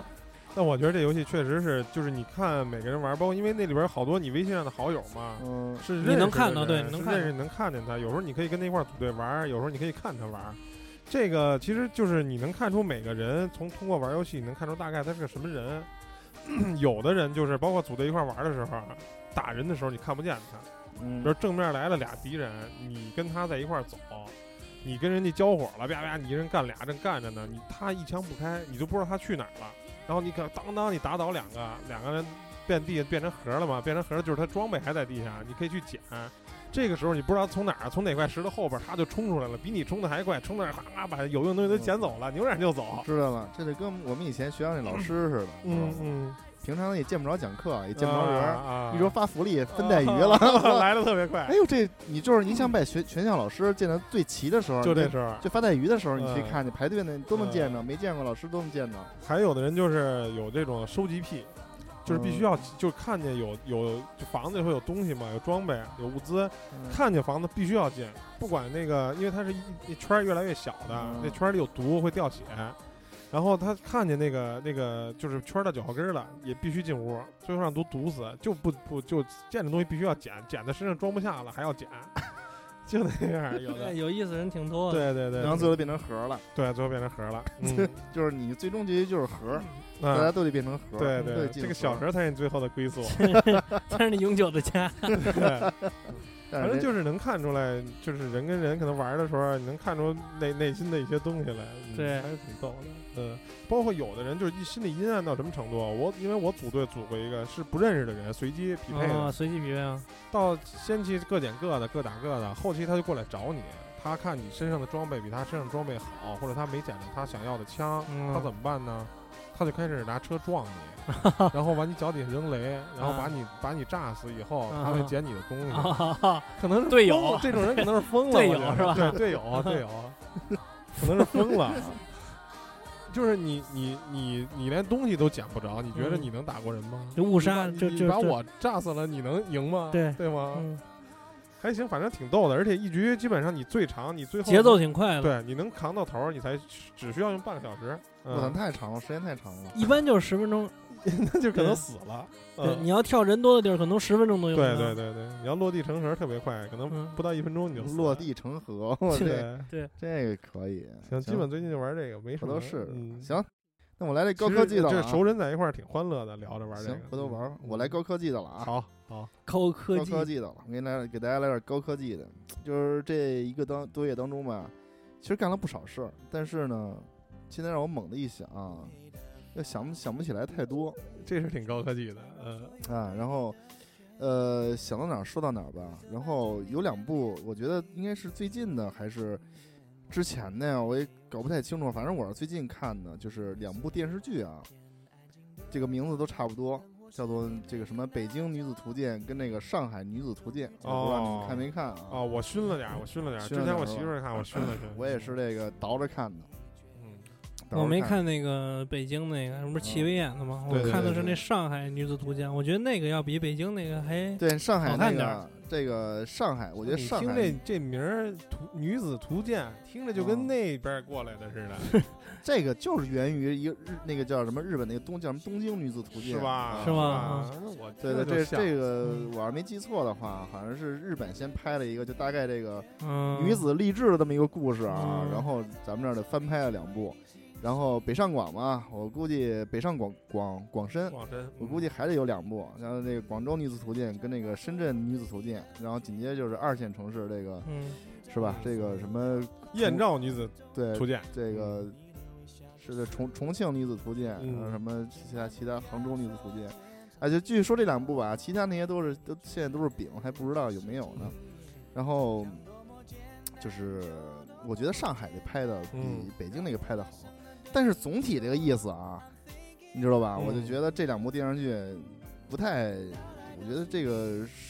但我觉得这游戏确实是，就是你看每个人玩，包括因为那里边好多你微信上的好友嘛， 嗯， 是你能看到， 到，对，你能看认识，你能看见他。有时候你可以跟他一块儿组队玩，有时候你可以看他玩。这个其实就是你能看出每个人从通过玩游戏，你能看出大概他是个什么人。有的人就是包括组队一块玩的时候，打人的时候你看不见他， 嗯， 比如正面来了俩敌人，你跟他在一块走。你跟人家交火了，啪啪，你一人干俩，正干着呢，你他一枪不开，你就不知道他去哪儿了。然后你可当当，你打倒两个，两个人遍地变成盒了嘛？变成盒就是他装备还在地下，你可以去捡。这个时候你不知道从哪儿，从哪块石头后边他就冲出来了，比你冲的还快，冲那哈哈把有用东西都捡走了，扭脸就走。 知道了，这得跟我们以前学校那老师似的。 嗯嗯。 平常也见不着讲课，也见不着人， 啊、 一说发福利分带鱼了， 啊、来的特别快。 哎呦，这你就是你想把全全校老师见得最齐的时候， 就这时候， 就发带鱼的时候，你去看， 嗯、 你排队呢都能见着，嗯、没见过老师都能见着。 还有的人就是有这种收集癖，就是必须要、嗯、就看见有有就房子里会有东西嘛，有装备有物资，嗯、看见房子必须要进，不管那个，因为它是一一圈越来越小的，嗯、那圈里有毒会掉血。然后他看见那个那个就是圈到脚后跟了，也必须进屋，最后让毒毒死，就不不就见着东西必须要捡，捡在身上装不下了还要捡，就那样。有的有意思人挺多的，对对对， 然后最后变成盒了， 对，最后变成盒了，嗯、 就是你最终结局就是盒，嗯、大家都得变成盒， 对对，这个小盒才是你最后的归宿， 才是你永久的家。 对。反正就是能看出来，就是人跟人可能玩的时候，你能看出内内心的一些东西来，嗯、 对， 还是挺逗的。嗯，包括有的人就是心里阴暗到什么程度，我因为我组队组过一个是不认识的人，随机匹配的， 哦、随机匹配啊。 到先期各捡各的，各打各的，后期他就过来找你，他看你身上的装备比他身上装备好，或者他没捡着他想要的枪，嗯、他怎么办呢？他就开始拿车撞你，然后往你脚底下扔雷，然后把你、啊、把你炸死以后，他会捡你的东西。啊、可能是队友， 这种人可能是疯了。 队友是吧？ 对，队友，队友，可能是疯了。就是你你你你连东西都捡不着，你觉得你能打过人吗？ 就误杀，就你把我炸死了，你能赢吗？ 对对吗？ 嗯还行，反正挺逗的，而且一局基本上你最长，你最后节奏挺快的， 对，你能扛到头，你才只需要用半个小时。 我操、嗯，太长了，时间太长了。 一般就是十分钟， 那就可能死了。 对，嗯、你要跳人多的地儿，可能十分钟都有。 对对对对，你要落地成盒特别快，可能不到一分钟你就死了、 嗯、落地成盒。 对对， 这个可以。 行，基本最近就玩这个，没什么。 都是。 嗯， 行。那我来这高科技的了、啊， 这熟人在一块儿挺欢乐的，聊着玩这个。 行，回头玩。我来高科技的了啊！ 好，好， 高科技， 高科技的了。我给来给大家来点高科技的，就是这一个当多月当中吧，其实干了不少事儿，但是呢，现在让我猛的一想、啊，要想想不起来太多。 这是挺高科技的，嗯、 呃、啊，然后呃想到哪儿说到哪儿吧。然后有两部，我觉得应该是最近的还是之前的呀，我也搞不太清楚，反正我是最近看的，就是两部电视剧啊，这个名字都差不多，叫做这个什么《北京女子图鉴》跟那个《上海女子图鉴》，我不知道你们看没看啊？ 哦，我熏了点，我熏了点。之前我媳妇儿看，我熏了熏。 我也是这个倒着看的。 我没看那个北京那个，不是戚薇演的吗？ 嗯、 我看的是那上海女子图鉴，我觉得那个要比北京那个还对上海那个这个上海，我觉得上海听这这名儿图女子图鉴，听着就跟那边过来的似的。 这个就是源于一个日那个叫什么日本那个东叫什么东京女子图鉴是吧？ 是吧？ 我对对，这这个我要没记错的话，好像是日本先拍了一个，就大概这个女子励志的这么一个故事啊， 嗯、 然后咱们这儿的翻拍了两部。然后北上广嘛，我估计北上广广广深， 广深， 我估计还得有两部，然后那个广州女子图鉴跟那个深圳女子图鉴，然后紧接着就是二线城市这个， 嗯， 是吧？这个什么燕赵女子对图鉴， 这个是这重重庆女子图鉴， 嗯、 然后什么其他其他杭州女子图鉴，啊，就据说这两部吧，其他那些都是都现在都是饼，还不知道有没有呢。然后就是我觉得上海这拍的比北京那个拍的好。嗯，但是总体这个意思啊，你知道吧？ 嗯、 我就觉得这两部电视剧不太，我觉得这个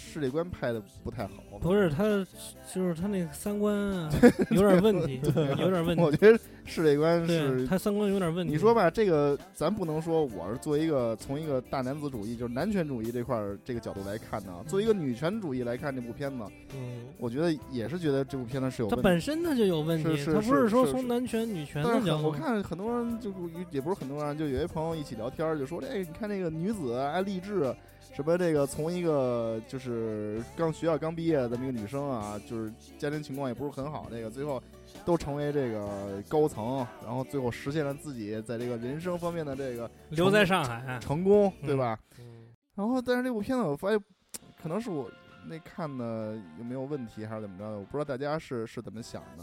世界观拍的不太好。 不是他，就是他那个三观啊有点问题，有点问题。 我觉得世界观是他三观有点问题。 你说吧，这个咱不能说我是作为一个从一个大男子主义，就是男权主义这块这个角度来看呢，作为一个女权主义来看这部片子， 嗯， 我觉得也是觉得这部片子是有问题。 它本身它就有问题， 是是它不是说是从男权女权的角度。 我看很多人就也不是很多人，就有一朋友一起聊天就说，哎，你看那个女子爱励志。什么这个从一个就是刚学校刚毕业的这么一个女生啊，就是家庭情况也不是很好，这个最后都成为这个高层，然后最后实现了自己在这个人生方面的这个留在上海成功，对吧？ 嗯。 然后但是这部片子我发现，可能是我那看的有没有问题还是怎么着的，我不知道大家是是怎么想的。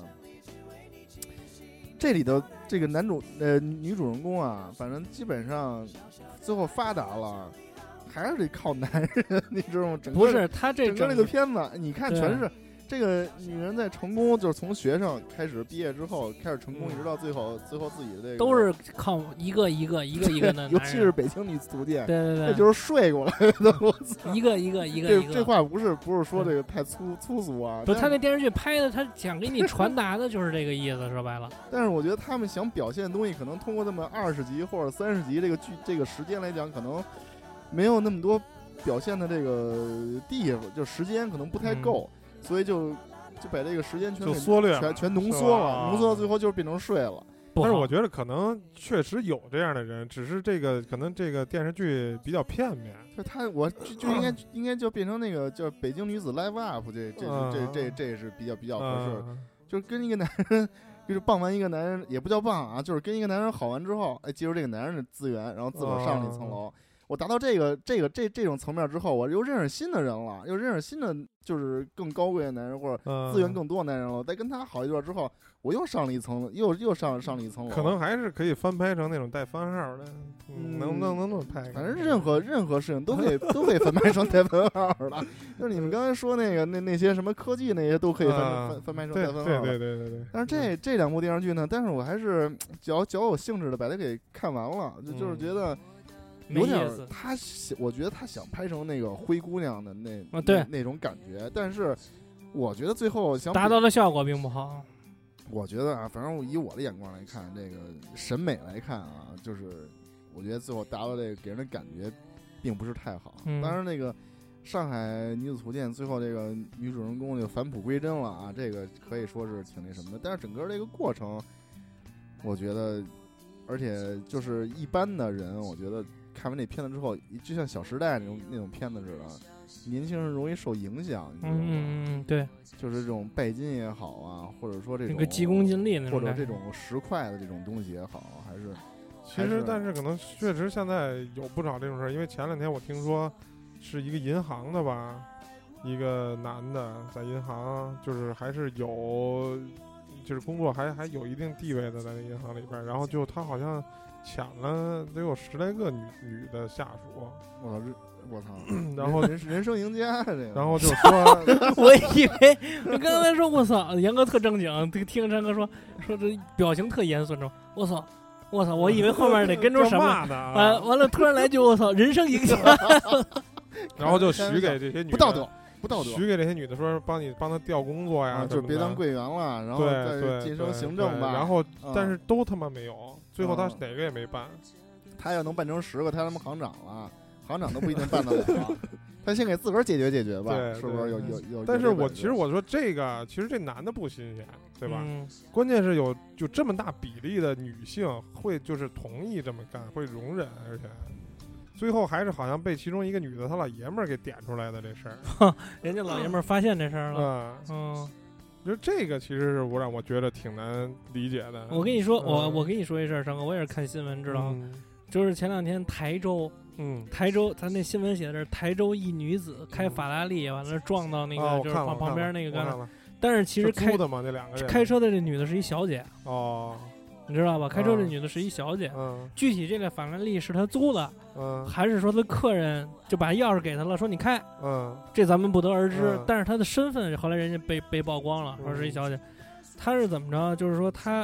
这里的这个男主呃女主人公啊，反正基本上最后发达了。还是得靠男人，你知道吗？整个不是他这整个那个片子，你看全是这个女人在成功，就是从学生开始毕业之后开始成功， 嗯、 一直到最后，最后自己的这个都是靠一个一个一个一个的， 尤其是北京女子图鉴， 对对对， 这就是睡过来的。我操， 一个一个一个这一个， 这话不是不是说这个太粗粗俗啊。 不是他那电视剧拍的，他想给你传达的就是这个意思，说白了。 但是我觉得他们想表现的东西，可能通过这么二十集或者三十集这个剧这个时间来讲，可能没有那么多。表现的这个地方就时间可能不太够，嗯、所以就就把这个时间全缩略全全浓缩了，浓缩到最后就是变成睡了。 但是我觉得可能确实有这样的人，只是这个可能这个电视剧比较片面。 就他我就就应该、嗯、应该就变成那个叫北京女子 Live Up， 这这、嗯、这这 这, 这是比较比较合适、嗯，就是跟一个男人。就是傍完一个男人也不叫傍啊，就是跟一个男人好完之后，哎，借助这个男人的资源，然后自个儿上了一层楼。嗯我达到这个这个这这种层面之后，我又认识新的人了，又认识新的就是更高贵的男人或者资源更多的男人了。再跟他好一段之后，我又上了一层，又又上上了一层楼。 可能还是可以翻拍成那种带番号的，嗯、能能能那么拍。 反正任何任何事情都可以都可以翻拍成带番号的。就是你们刚才说那个那那些什么科技那些都可以翻、啊、翻翻拍成带番号的。 对对对对对。 但是这这两部电视剧呢，但是我还是较较有兴致的把它给看完了，就就是觉得。有点他，我觉得他想拍成那个灰姑娘的那、 啊、对那, 那种感觉，但是我觉得最后想达到的效果并不好。 我觉得啊，反正以我的眼光来看，这个审美来看啊，就是我觉得最后达到这个给人的感觉并不是太好。 嗯、 当然，那个上海女子图鉴最后这个女主人公就返璞归真了啊，这个可以说是挺那什么的。但是整个这个过程，我觉得，而且就是一般的人，我觉得。看完那片子之后，就像《小时代》那种那种片子似的，年轻人容易受影响，你知道吗？ 嗯，对， 就是这种拜金也好啊，或者说这种那个急功近利那种， 或者这种十块的这种东西也好，还是其实，但是可能确实现在有不少这种事儿，因为前两天我听说是一个银行的吧，一个男的在银行，就是还是有，就是工作还还有一定地位的在那银行里边，然后就他好像。抢了得有十来个女女的下属， 我操，我操！ 然后人人生赢家这个， 然后就说， 我以为我刚才说我操，杨哥特正经，听张哥说说这表情特严肃，说我操，我操，我以为后面得跟着什么啊，完了突然来句我操，人生赢家， 然后就许给这些女的不道德。不道德， 许给这些女的说帮你帮他调工作呀， 啊、就别当柜员了，然后再晋升行政吧。 然后、 嗯， 但是都他妈没有，最后他哪个也没办。 嗯、他要能办成十个，他他妈行长了，行长都不一定办得了。他先给自个儿解决解决吧， 对， 是不是有有有？ 但是我其实我说这个，其实这男的不新鲜，对吧？ 嗯、 关键是有就这么大比例的女性会就是同意这么干，会容忍，而且。最后还是好像被其中一个女的他老爷们儿给点出来的这事儿， 人家老爷们儿发现这事儿了，嗯，嗯就这个其实是我让我觉得挺难理解的。 我跟你说， 嗯、 我我跟你说一事儿，张哥，我也是看新闻知道， 嗯、 就是前两天台州， 嗯， 台州，咱那新闻写的是台州一女子开法拉利完了撞到那个、 哦、 就是旁旁边那个干了， 但是其实开的嘛那两个人开车的这女的是一小姐哦。 你知道吧？开车这女的是一小姐， 嗯， 具体这个法拉利是她租的， 嗯， 还是说她客人就把钥匙给她了，说你开， 嗯， 这咱们不得而知。 嗯、 但是她的身份后来人家被被曝光了，说是一小姐，她是怎么着？就是说她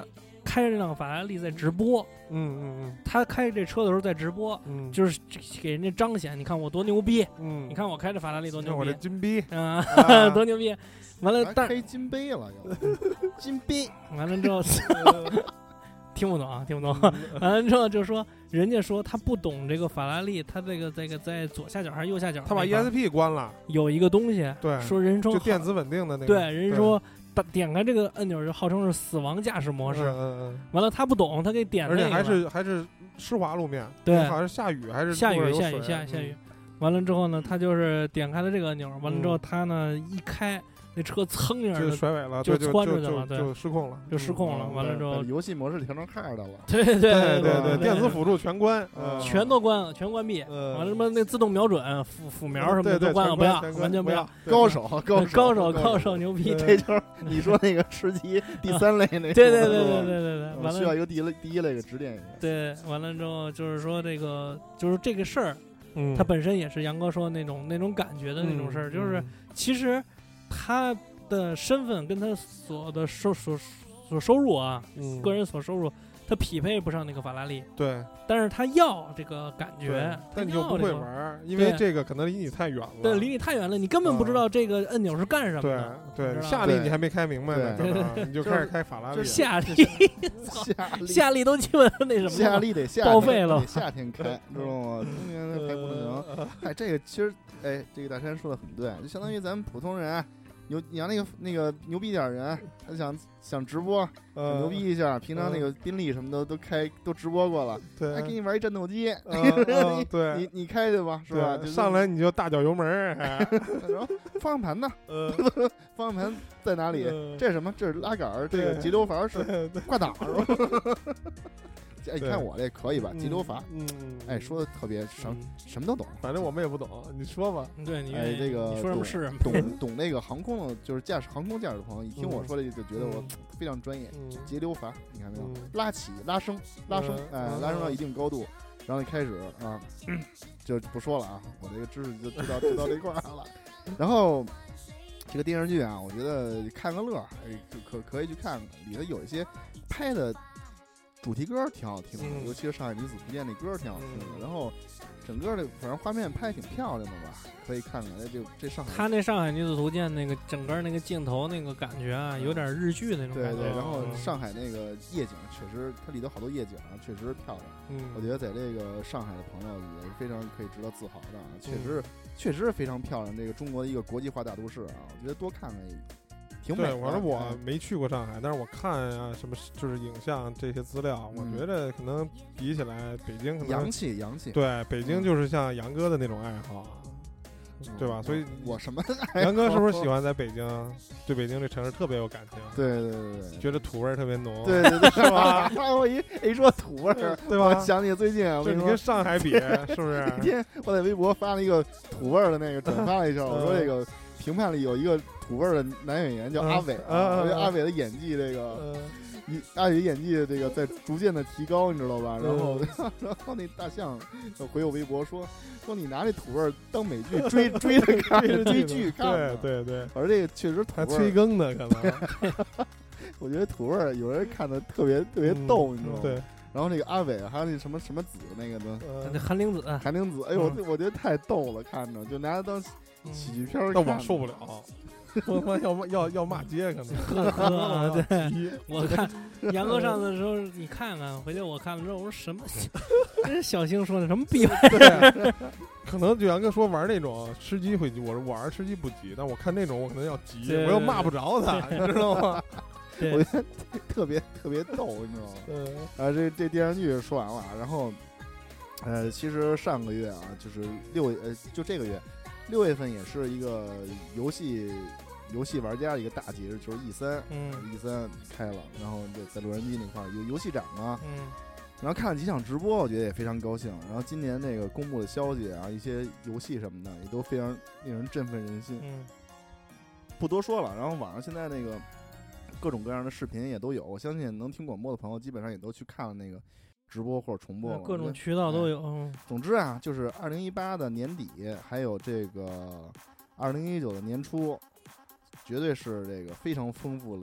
开着这辆法拉利在直播， 嗯嗯嗯， 他开这车的时候在直播， 嗯， 就是给人家彰显，你看我多牛逼， 嗯， 你看我开着法拉利多牛我这逼， 金逼啊， 啊多牛逼！完了，但还开金杯了又，金杯， 完了之后听不懂啊，听不懂。完了之后就说，人家说他不懂这个法拉利，他这个这个在左下角还是右下角， 他把 E S P 关了， 有一个东西， 对， 说人说就电子稳定的那个， 对，人说打点开这个按钮就号称是死亡驾驶模式， 嗯嗯嗯， 完了他不懂，他给点那个了， 而且还是还是湿滑路面， 对， 好像是下雨还是下雨路上有下雨水下下雨嗯， 完了之后呢，他就是点开了这个按钮，完了之后嗯他呢一开。那车蹭一下就就甩尾了， 就对窜出去了， 就就对， 就失控了， 就失控了。 嗯完了之后， 游戏模式调成 hard 了， 对对对对对，电子辅助全关， 嗯全都关了，全关闭。 嗯完了什么那自动瞄准、辅辅瞄什么对对的都关了， 全不要， 全关完全不要。 高手高高手手高手牛逼。 这就是你说那个吃鸡第三类那个， 对对对对对对对，完了需要一个第一类第一类个指点一下。 对，完了之后就是说这个就是这个事儿， 嗯， 它本身也是杨哥说那种那种感觉的那种事儿，就是其实他的身份跟他所的收所所收入啊， 嗯， 个人所收入，他匹配不上那个法拉利， 对， 但是他要这个感觉， 但你又不会玩，因对为这个可能离你太远了， 对，离你太远了，你根本不知道这个按钮是干什么的。 对对，夏利你还没开明白呢， 对对对，你就开始开法拉利， 就夏利， 夏利夏利都基本那什么， 夏利得夏报废了， 得夏天开，知道吗？冬天还不能。哎，这个其实，哎，这个大山说的很对，就相当于咱们普通人。牛，你要那个那个牛逼点人，他想想直播， 呃、 牛逼一下。平常那个宾利什么的都开都直播过了， 对， 还给你玩一战斗机， 呃呃、对， 你你开去吧，是吧？就上来你就大脚油门，然后方向盘呢？ 呃， 方向盘在哪里？ 呃、 这是什么？这是拉杆，这个急流阀是挂档，是吧？哎，你看我这可以吧？急流阀， 嗯， 哎，说的特别什什么都懂， 反正我们也不懂，你说吧。 对，你哎，这个你说什么是懂懂那个航空的，就是驾驶航空驾驶的朋友，一听我说这就觉得我非常专业。节流阀，你看没有？拉起、拉升、拉升，哎，拉升到一定高度，然后一开始啊，就不说了啊，我这个知识就知道知道这块了。然后这个电视剧啊，我觉得看个乐，哎，可可可以去看看，里头有一些拍的。主题歌挺好听的， 嗯、 尤其是《上海女子图鉴》那歌挺好听的。嗯、然后整个的反正画面拍挺漂亮的吧，可以看看。这就这上海， 他那《上海女子图鉴》那个整个那个镜头那个感觉啊，有点日剧那种感觉。 对对，然后上海那个夜景确实，它里头好多夜景啊，确实漂亮。 嗯， 我觉得在这个上海的朋友也是非常可以值得自豪的啊，确实、嗯、确实是非常漂亮。这个中国的一个国际化大都市啊，我觉得多看看。挺美的。 对，反正我没去过上海，但是我看啊什么就是影像这些资料， 嗯、 我觉得可能比起来北京可能洋气洋气。 对，北京就是像杨哥的那种爱好，嗯、对吧？所以我什么？ 杨哥是不是喜欢在北京？对北京这城市特别有感情？ 对对对对， 觉得土味特别浓。 对对对， 是吧？ 我一一说土味儿， 对吧？ 我想起最近啊， 就你跟上海比，是不是？ 那天我在微博发了一个土味儿的那个，转发了一下，我说这个。评判里有一个土味的男演员叫阿伟， 嗯、 我觉得阿伟的演技这个，一、嗯、阿伟演技这个在逐渐的提高，你知道吧？然后， 嗯、 然后那大象回我微博说说你拿这土味当美剧追追着看，追剧看， 对对对， 而这个确实土味还催更呢，可能。 我觉得土味有人看的特别特别逗， 嗯、 你知道吗？ 对。 然后那个阿伟还有那什么什么子那个呢？ 那韩灵子， 韩灵子，哎呦，我觉得太逗了，看着就拿它当喜剧片儿。 那我受不了，我他妈要要要骂街可能。 呵呵对，我看杨哥上次的时候，你看看，回去我看了之后，我说什么？这小星说的什么逼玩意儿？可能就杨哥说玩那种吃鸡会急，我说玩吃鸡不急，但我看那种我可能要急，我又骂不着他，你知道吗？ 我觉得特别特别逗，你知道吗？ 嗯。 啊，这这电视剧说完了，然后，呃，其实上个月啊，就是六呃，就这个月，六月份也是一个游戏游戏玩家的一个大节日，就是 E 三， 嗯 ，E 三开了，然后在在洛杉矶那块儿有游戏展嘛， 嗯， 然后看了几场直播，我觉得也非常高兴。然后今年那个公布的消息啊，一些游戏什么的也都非常令人振奋人心。 嗯， 不多说了，然后网上现在那个。各种各样的视频也都有，我相信能听广播的朋友基本上也都去看了那个直播或者重播了， 各种渠道都有。 哎、总之啊，就是二零一八的年底，还有这个二零一九的年初，绝对是这个非常丰富的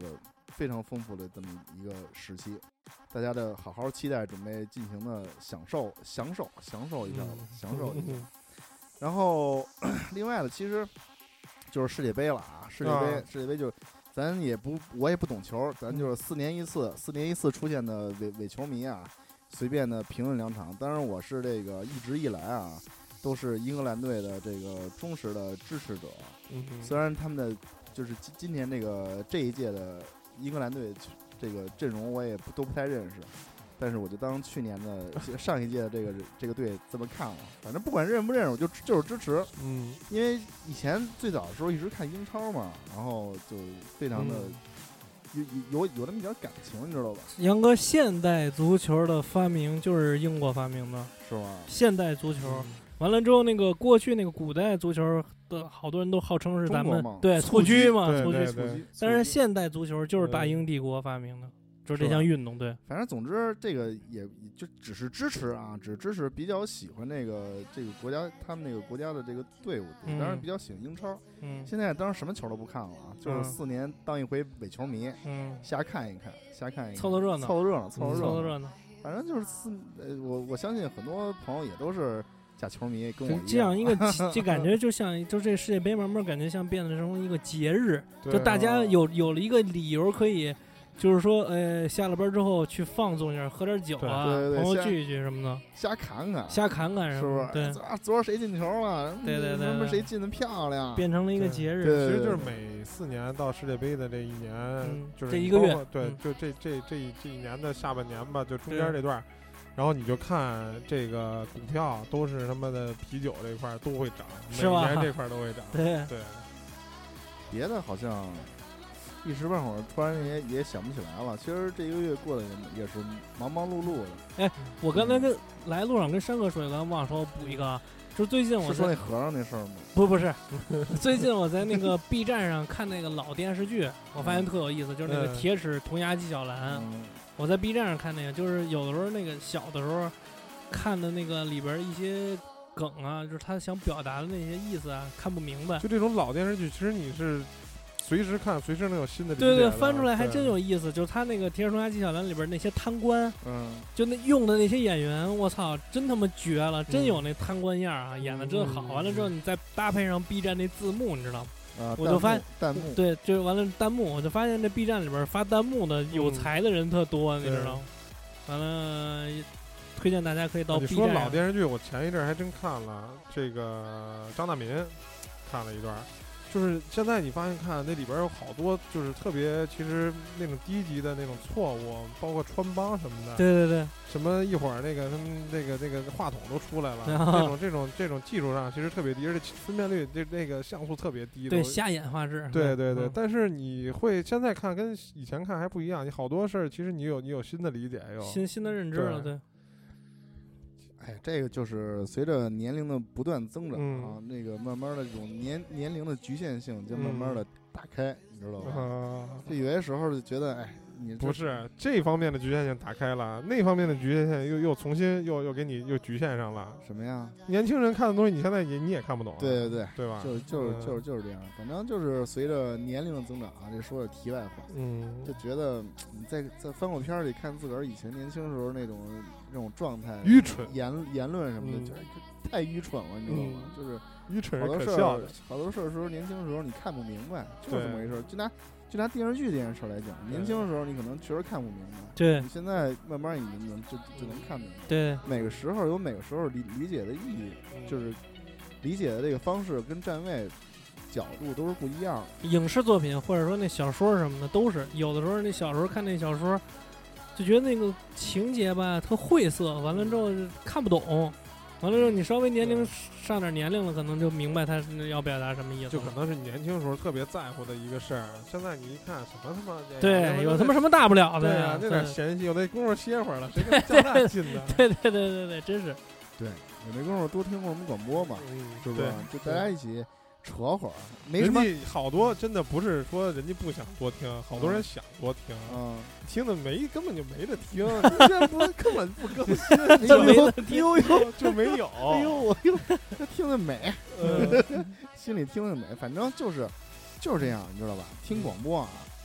非常丰富的这么一个时期，大家的好好期待，准备尽情的享受享受享受一下吧， 嗯、 享受一下。 嗯、 然后另外的其实就是世界杯了啊，世界杯、啊、世界杯就咱也不我也不懂球，咱就是四年一次，四年一次出现的伪伪球迷啊，随便的评论两场。当然我是这个一直以来啊。都是英格兰队的这个忠实的支持者， 嗯、 虽然他们的就是今今年这个这一届的英格兰队这个阵容我也不都不太认识，但是我就当去年的上一届的这个这个队这么看了，反正不管认不认识，我就就是支持， 嗯， 因为以前最早的时候一直看英超嘛，然后就非常的。嗯有有有那么点感情，你知道吧？ 杨哥，现代足球的发明就是英国发明的， 是吗？ 现代足球，嗯、完了之后，那个过去那个古代足球的好多人都号称是咱们对蹴鞠嘛，蹴鞠，但是现代足球就是大英帝国发明的。就是这项运动，对， 反正总之这个也就只是支持啊，只支持比较喜欢那个这个国家，他们那个国家的这个队伍， 嗯、 当然比较喜欢英超。 嗯， 现在当然什么球都不看了啊，就是四年当一回伪球迷， 嗯， 瞎看一看，瞎看一看， 凑凑热闹， 凑凑热闹，凑凑凑热闹。 反正就是四，呃，我我相信很多朋友也都是假球迷，跟我一样。 这样一个，就感觉就像，就这世界杯慢慢感觉像变得成一个节日，就大家有有了一个理由可以。就是说，呃，下了班之后去放纵一下，喝点酒啊， 对对对， 朋友聚一聚什么的， 瞎侃侃， 瞎侃侃， 是不是？ 对， 啊，昨儿谁进球了？ 对对对， 什么谁进的漂亮， 变成了一个节日。 对， 其实就是每四年到世界杯的这一年， 嗯、 就是这一个月， 对， 嗯、 就这这这一这一年的下半年吧，就中间这段，然后你就看这个股票都是他妈的啤酒这块都会涨， 是吧？ 每年这块都会涨， 对对， 别的好像。一时半会儿突然也也想不起来了。其实这一个月过得也是忙忙碌碌的。 哎，我刚才跟、嗯、来路上跟山哥说一个，忘说补一个，就是最近我是说那和尚那事儿吗？ 不不是，最近我在那个 B 站上看那个老电视剧，我发现特有意思，就是那个铁齿铜牙纪晓岚。 嗯、 我在 B 站上看那个，就是有的时候那个小的时候看的那个里边一些梗啊，就是他想表达的那些意思啊，看不明白。 就这种老电视剧，其实你是。随时看，随时能有新的理解。 对对，翻出来还真有意思。就是他那个《铁齿铜牙纪晓岚》里边那些贪官， 嗯， 就那用的那些演员，我操，真他妈绝了，真有那贪官样啊，嗯、演的真好。 嗯、 完了之后，你再搭配上 B 站那字幕，你知道吗？ 啊， 我就发现弹幕， 对，就完了弹幕，我就发现这 B 站里边发弹幕的有才的人特多， 嗯、 你知道吗？完了，推荐大家可以到 B 站。 你说老电视剧，我前一阵还真看了这个张大民，看了一段。就是现在你发现看那里边有好多就是特别其实那种低级的那种错误，包括穿帮什么的。 对对对。 什么一会儿那个他们那个那个话筒都出来了，这种这种这种技术上其实特别低，而且分辨率这那个像素特别低。 对，瞎眼画质。 对对对， 嗯、 但是你会现在看跟以前看还不一样，你好多事儿其实你有你有新的理解，有新新的认知了，对。 哎，这个就是随着年龄的不断增长啊， 嗯、 那个慢慢的这种年年龄的局限性就慢慢的打开， 嗯、 你知道吧？ 啊、 就有些时候就觉得，哎，你不是这方面的局限性打开了，那方面的局限性又又重新又又给你又局限上了。 什么呀？ 年轻人看的东西，你现在也你也看不懂。 对对对， 对吧？ 就就是就是就是这样，反正就是随着年龄的增长啊，这说的题外话， 嗯， 就觉得你在在翻过片里看自个儿以前年轻时候那种那种状态， 愚蠢言言论什么的， 嗯、 就太愚蠢了，你知道吗？ 嗯、 就是愚蠢好多事儿， 好多事儿时候年轻时候你看不明白，就是这么回事。就拿就拿电视剧这件事来讲，年轻的时候你可能确实看不明白， 对， 你现在慢慢你能就就能看明白。 对， 每个时候有每个时候理理解的意义，就是理解的这个方式跟站位角度都是不一样的。 影视作品或者说那小说什么的都是，有的时候那小时候看那小说，就觉得那个情节吧特晦涩，完了之后看不懂。完了之后，你稍微年龄上点年龄了，可能就明白他要表达什么意思。 就可能是你年轻时候特别在乎的一个事儿，现在你一看什么他妈对，有他妈什么大不了的呀？那点闲戏，有那功夫歇会儿了，谁跟较大劲呢？ 对对对对对，真是。 对，有那功夫多听会儿我们广播嘛， 嗯、 是不是？就大家一起扯会儿，没什么。 人家好多真的不是说人家不想多听，好多人想多听， 嗯， 听的没根本就没得听，人家不根本不更新， 就没得听， 呦呦就没有。 哎呦我呦，他听得美， 嗯、 心里听得美，反正就是就是这样，你知道吧？听广播啊，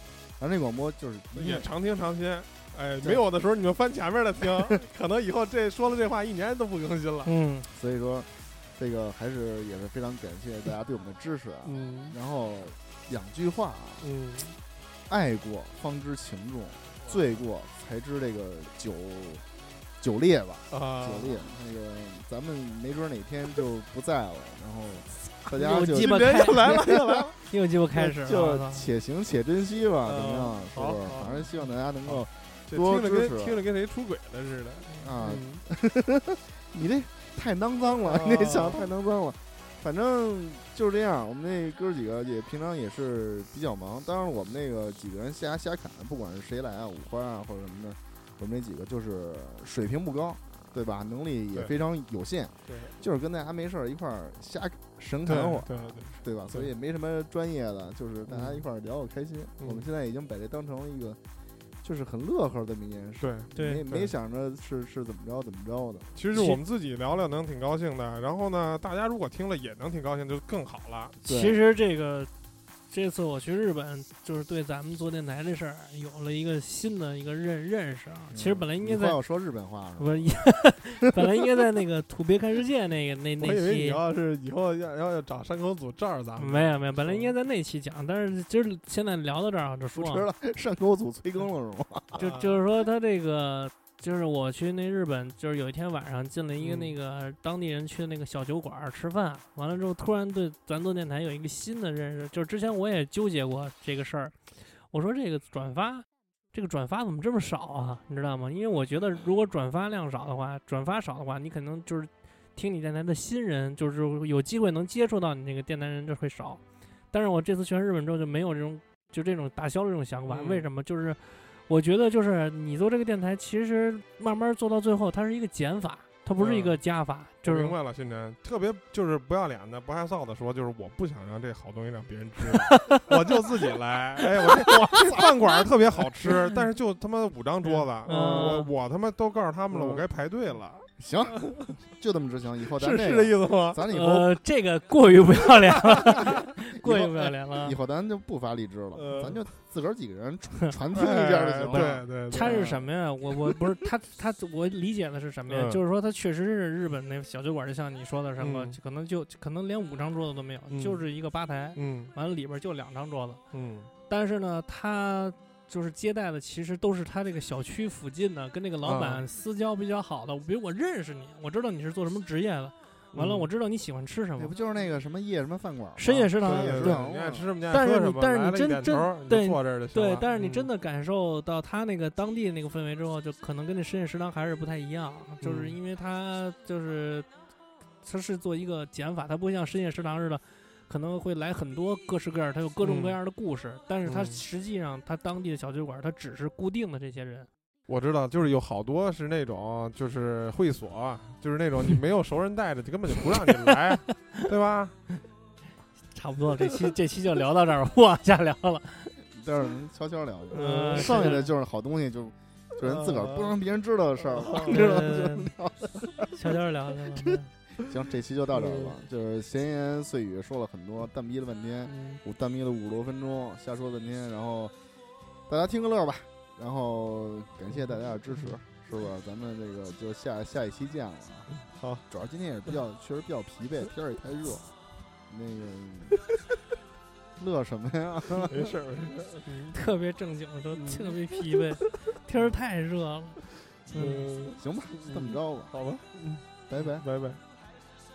反正这广播就是也常听常新。哎，没有的时候你就翻前面的听，可能以后这说了这话一年都不更新了。 嗯， 所以说这个还是也是非常感谢大家对我们的支持啊。 嗯， 然后两句话啊， 嗯， 爱过方知情重，醉过才知这个酒酒烈吧。 啊， 酒烈，那个咱们没准哪天就不在了，然后大家就又鸡巴开又来了又来了， 又鸡巴开始了， 就且行且珍惜吧， 嗯怎么样？是不是？ 好反正希望大家能够这多听着支持跟听着跟谁出轨了似的啊。 嗯你这太肮脏了， 哦你这想得太肮脏了。反正就是这样，我们那哥几个也平常也是比较忙。当然，我们那个几个人瞎瞎侃，不管是谁来啊，五花啊或者什么的，我们那几个就是水平不高，对吧？能力也对非常有限， 对， 就是跟大家没事儿一块儿瞎神侃会儿， 对对对， 对吧？所以也没什么专业的，就是大家一块儿聊个开心。 嗯我们现在已经把这当成了一个，就是很乐呵的一件事。 对对没对没想着是是怎么着怎么着的。 其实我们自己聊聊能挺高兴的，然后呢，大家如果听了也能挺高兴，就更好了。 对其实这个这次我去日本，就是对咱们做电台这事儿有了一个新的一个认认识啊。其实本来应该在你要说日本话是吧？ 不是，本来应该在那个土鳖看世界那个那那我以为你期。 要是以后要要要找山口组这儿咱们没有没有，本来应该在那期讲，但是今儿现在聊到这儿我就说啊， 不知道上口组催更了是吗？ 就就是说他这个，就是我去那日本，就是有一天晚上进了一个嗯那个当地人去的那个小酒馆儿吃饭，完了之后突然对咱做电台有一个新的认识，就是之前我也纠结过这个事儿，我说这个转发。这个转发怎么这么少啊？你知道吗？因为我觉得，如果转发量少的话，转发少的话，你可能就是听你电台的新人，就是有机会能接触到你那个电台人就会少。但是我这次去完日本之后就没有这种就这种打消的这种想法。 嗯为什么？就是我觉得就是你做这个电台，其实慢慢做到最后，它是一个减法，它不是一个加法。就是明白了，新真特别就是不要脸的、不害臊的说，就是我不想让这好东西让别人知道，我就自己来。哎，我这我这饭馆特别好吃，但是就他妈五张桌子， 嗯我我他妈都告诉他们了， 嗯我该排队了。 行，就这么执行。以后咱是是这这个， 意思吗？ 咱以后呃，这个过于不要脸了，过于不要脸了以。后咱就不发荔枝了， 呃咱就自个儿几个人传传听一下就行了。 哎对对，对他是什么呀？我我不是他他我理解的是什么呀？ 嗯就是说他确实是日本那小酒馆，就像你说的什么， 嗯可能就可能连五张桌子都没有， 嗯就是一个吧台， 嗯完了里边就两张桌子。 嗯但是呢，他就是接待的其实都是他这个小区附近的，跟那个老板私交比较好的。比如我认识你，我知道你是做什么职业的，完了嗯我知道你喜欢吃什么这不。就是那个什么夜什么饭馆吗？ 深夜食堂对对对， 深夜食堂你爱吃什么？你爱但是喝什么你但是你来了一真真点头你就对坐这儿就行了。 对，但是你真嗯的感受到他那个当地的那个氛围之后，就可能跟那深夜食堂还是不太一样，就是嗯因为他就是他是做一个减法，他不会像深夜食堂似的，可能会来很多各式各样，他有各种各样的故事，但是他嗯实际上他当地的小酒馆，他只是固定的这些人。 我知道，就是有好多是那种就是会所，就是那种你没有熟人带着，就根本就不让你来，对吧？ 差不多，这期这期就聊到这儿，不往下聊了。 待会儿能悄悄聊去。 嗯， 剩下的是就是好东西，就就人自个儿不让别人知道的事儿了， 嗯知道对吗？ 悄悄聊聊。嗯行，这期就到这儿了。就是闲言碎语说了很多，蛋逼了半天， 嗯我蛋逼了五十多分钟，瞎说半天，然后大家听个乐吧。然后感谢大家的支持，是吧？咱们这个就下下一期见了啊。 好， 主要今天也是比较确实比较疲惫，天儿也太热。那个乐什么呀？ 没事儿没事儿。 特别正经的说，特别疲惫，天儿太热了。嗯， 嗯， 行吧，这么着吧， 好吧， 拜拜。 拜拜。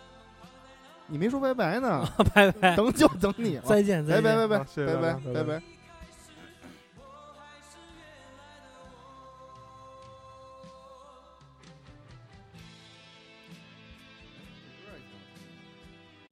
你没说拜拜呢， 拜拜， 等就等你了。 再见，再见。 拜拜拜拜好谢谢拜拜大家拜拜拜拜。